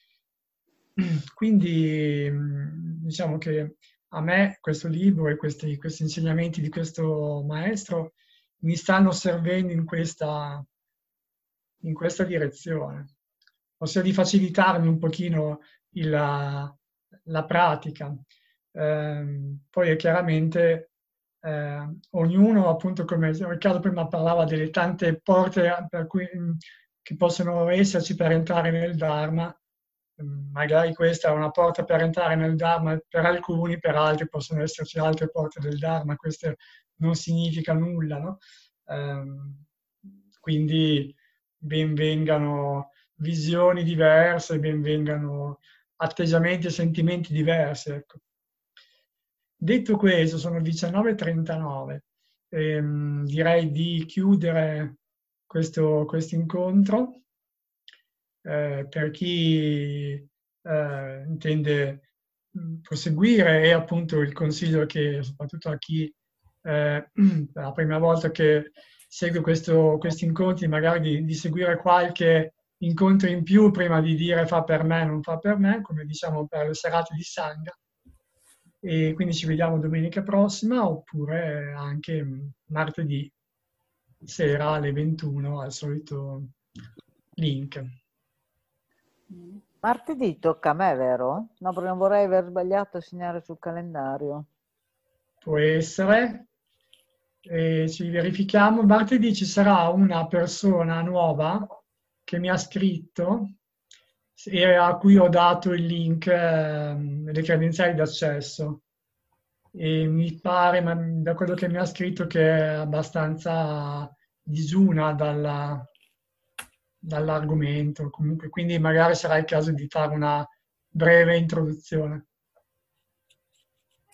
Quindi diciamo che a me questo libro e questi insegnamenti di questo maestro mi stanno servendo in questa direzione, ossia di facilitarmi un pochino la pratica. Poi è chiaramente ognuno, appunto, come Riccardo prima parlava delle tante porte che possono esserci per entrare nel Dharma, magari questa è una porta per entrare nel Dharma per alcuni, per altri possono esserci altre porte del Dharma, questo non significa nulla, no? Quindi ben vengano visioni diverse, ben vengano atteggiamenti e sentimenti diversi. Ecco. Detto questo, sono 19:39, direi di chiudere questo incontro. Per chi intende proseguire e appunto il consiglio che soprattutto a chi è la prima volta che segue questi incontri magari di seguire qualche incontro in più prima di dire fa per me, non fa per me, come diciamo per le serate di Sangha. E quindi ci vediamo domenica prossima oppure anche martedì sera alle 21 al solito link. Martedì tocca a me, vero? No, perché non vorrei aver sbagliato a segnare sul calendario. Può essere. Ci verifichiamo. Martedì ci sarà una persona nuova che mi ha scritto e a cui ho dato il link, le credenziali d'accesso. E mi pare, da quello che mi ha scritto, che è abbastanza disuna dall'argomento. Comunque, quindi magari sarà il caso di fare una breve introduzione.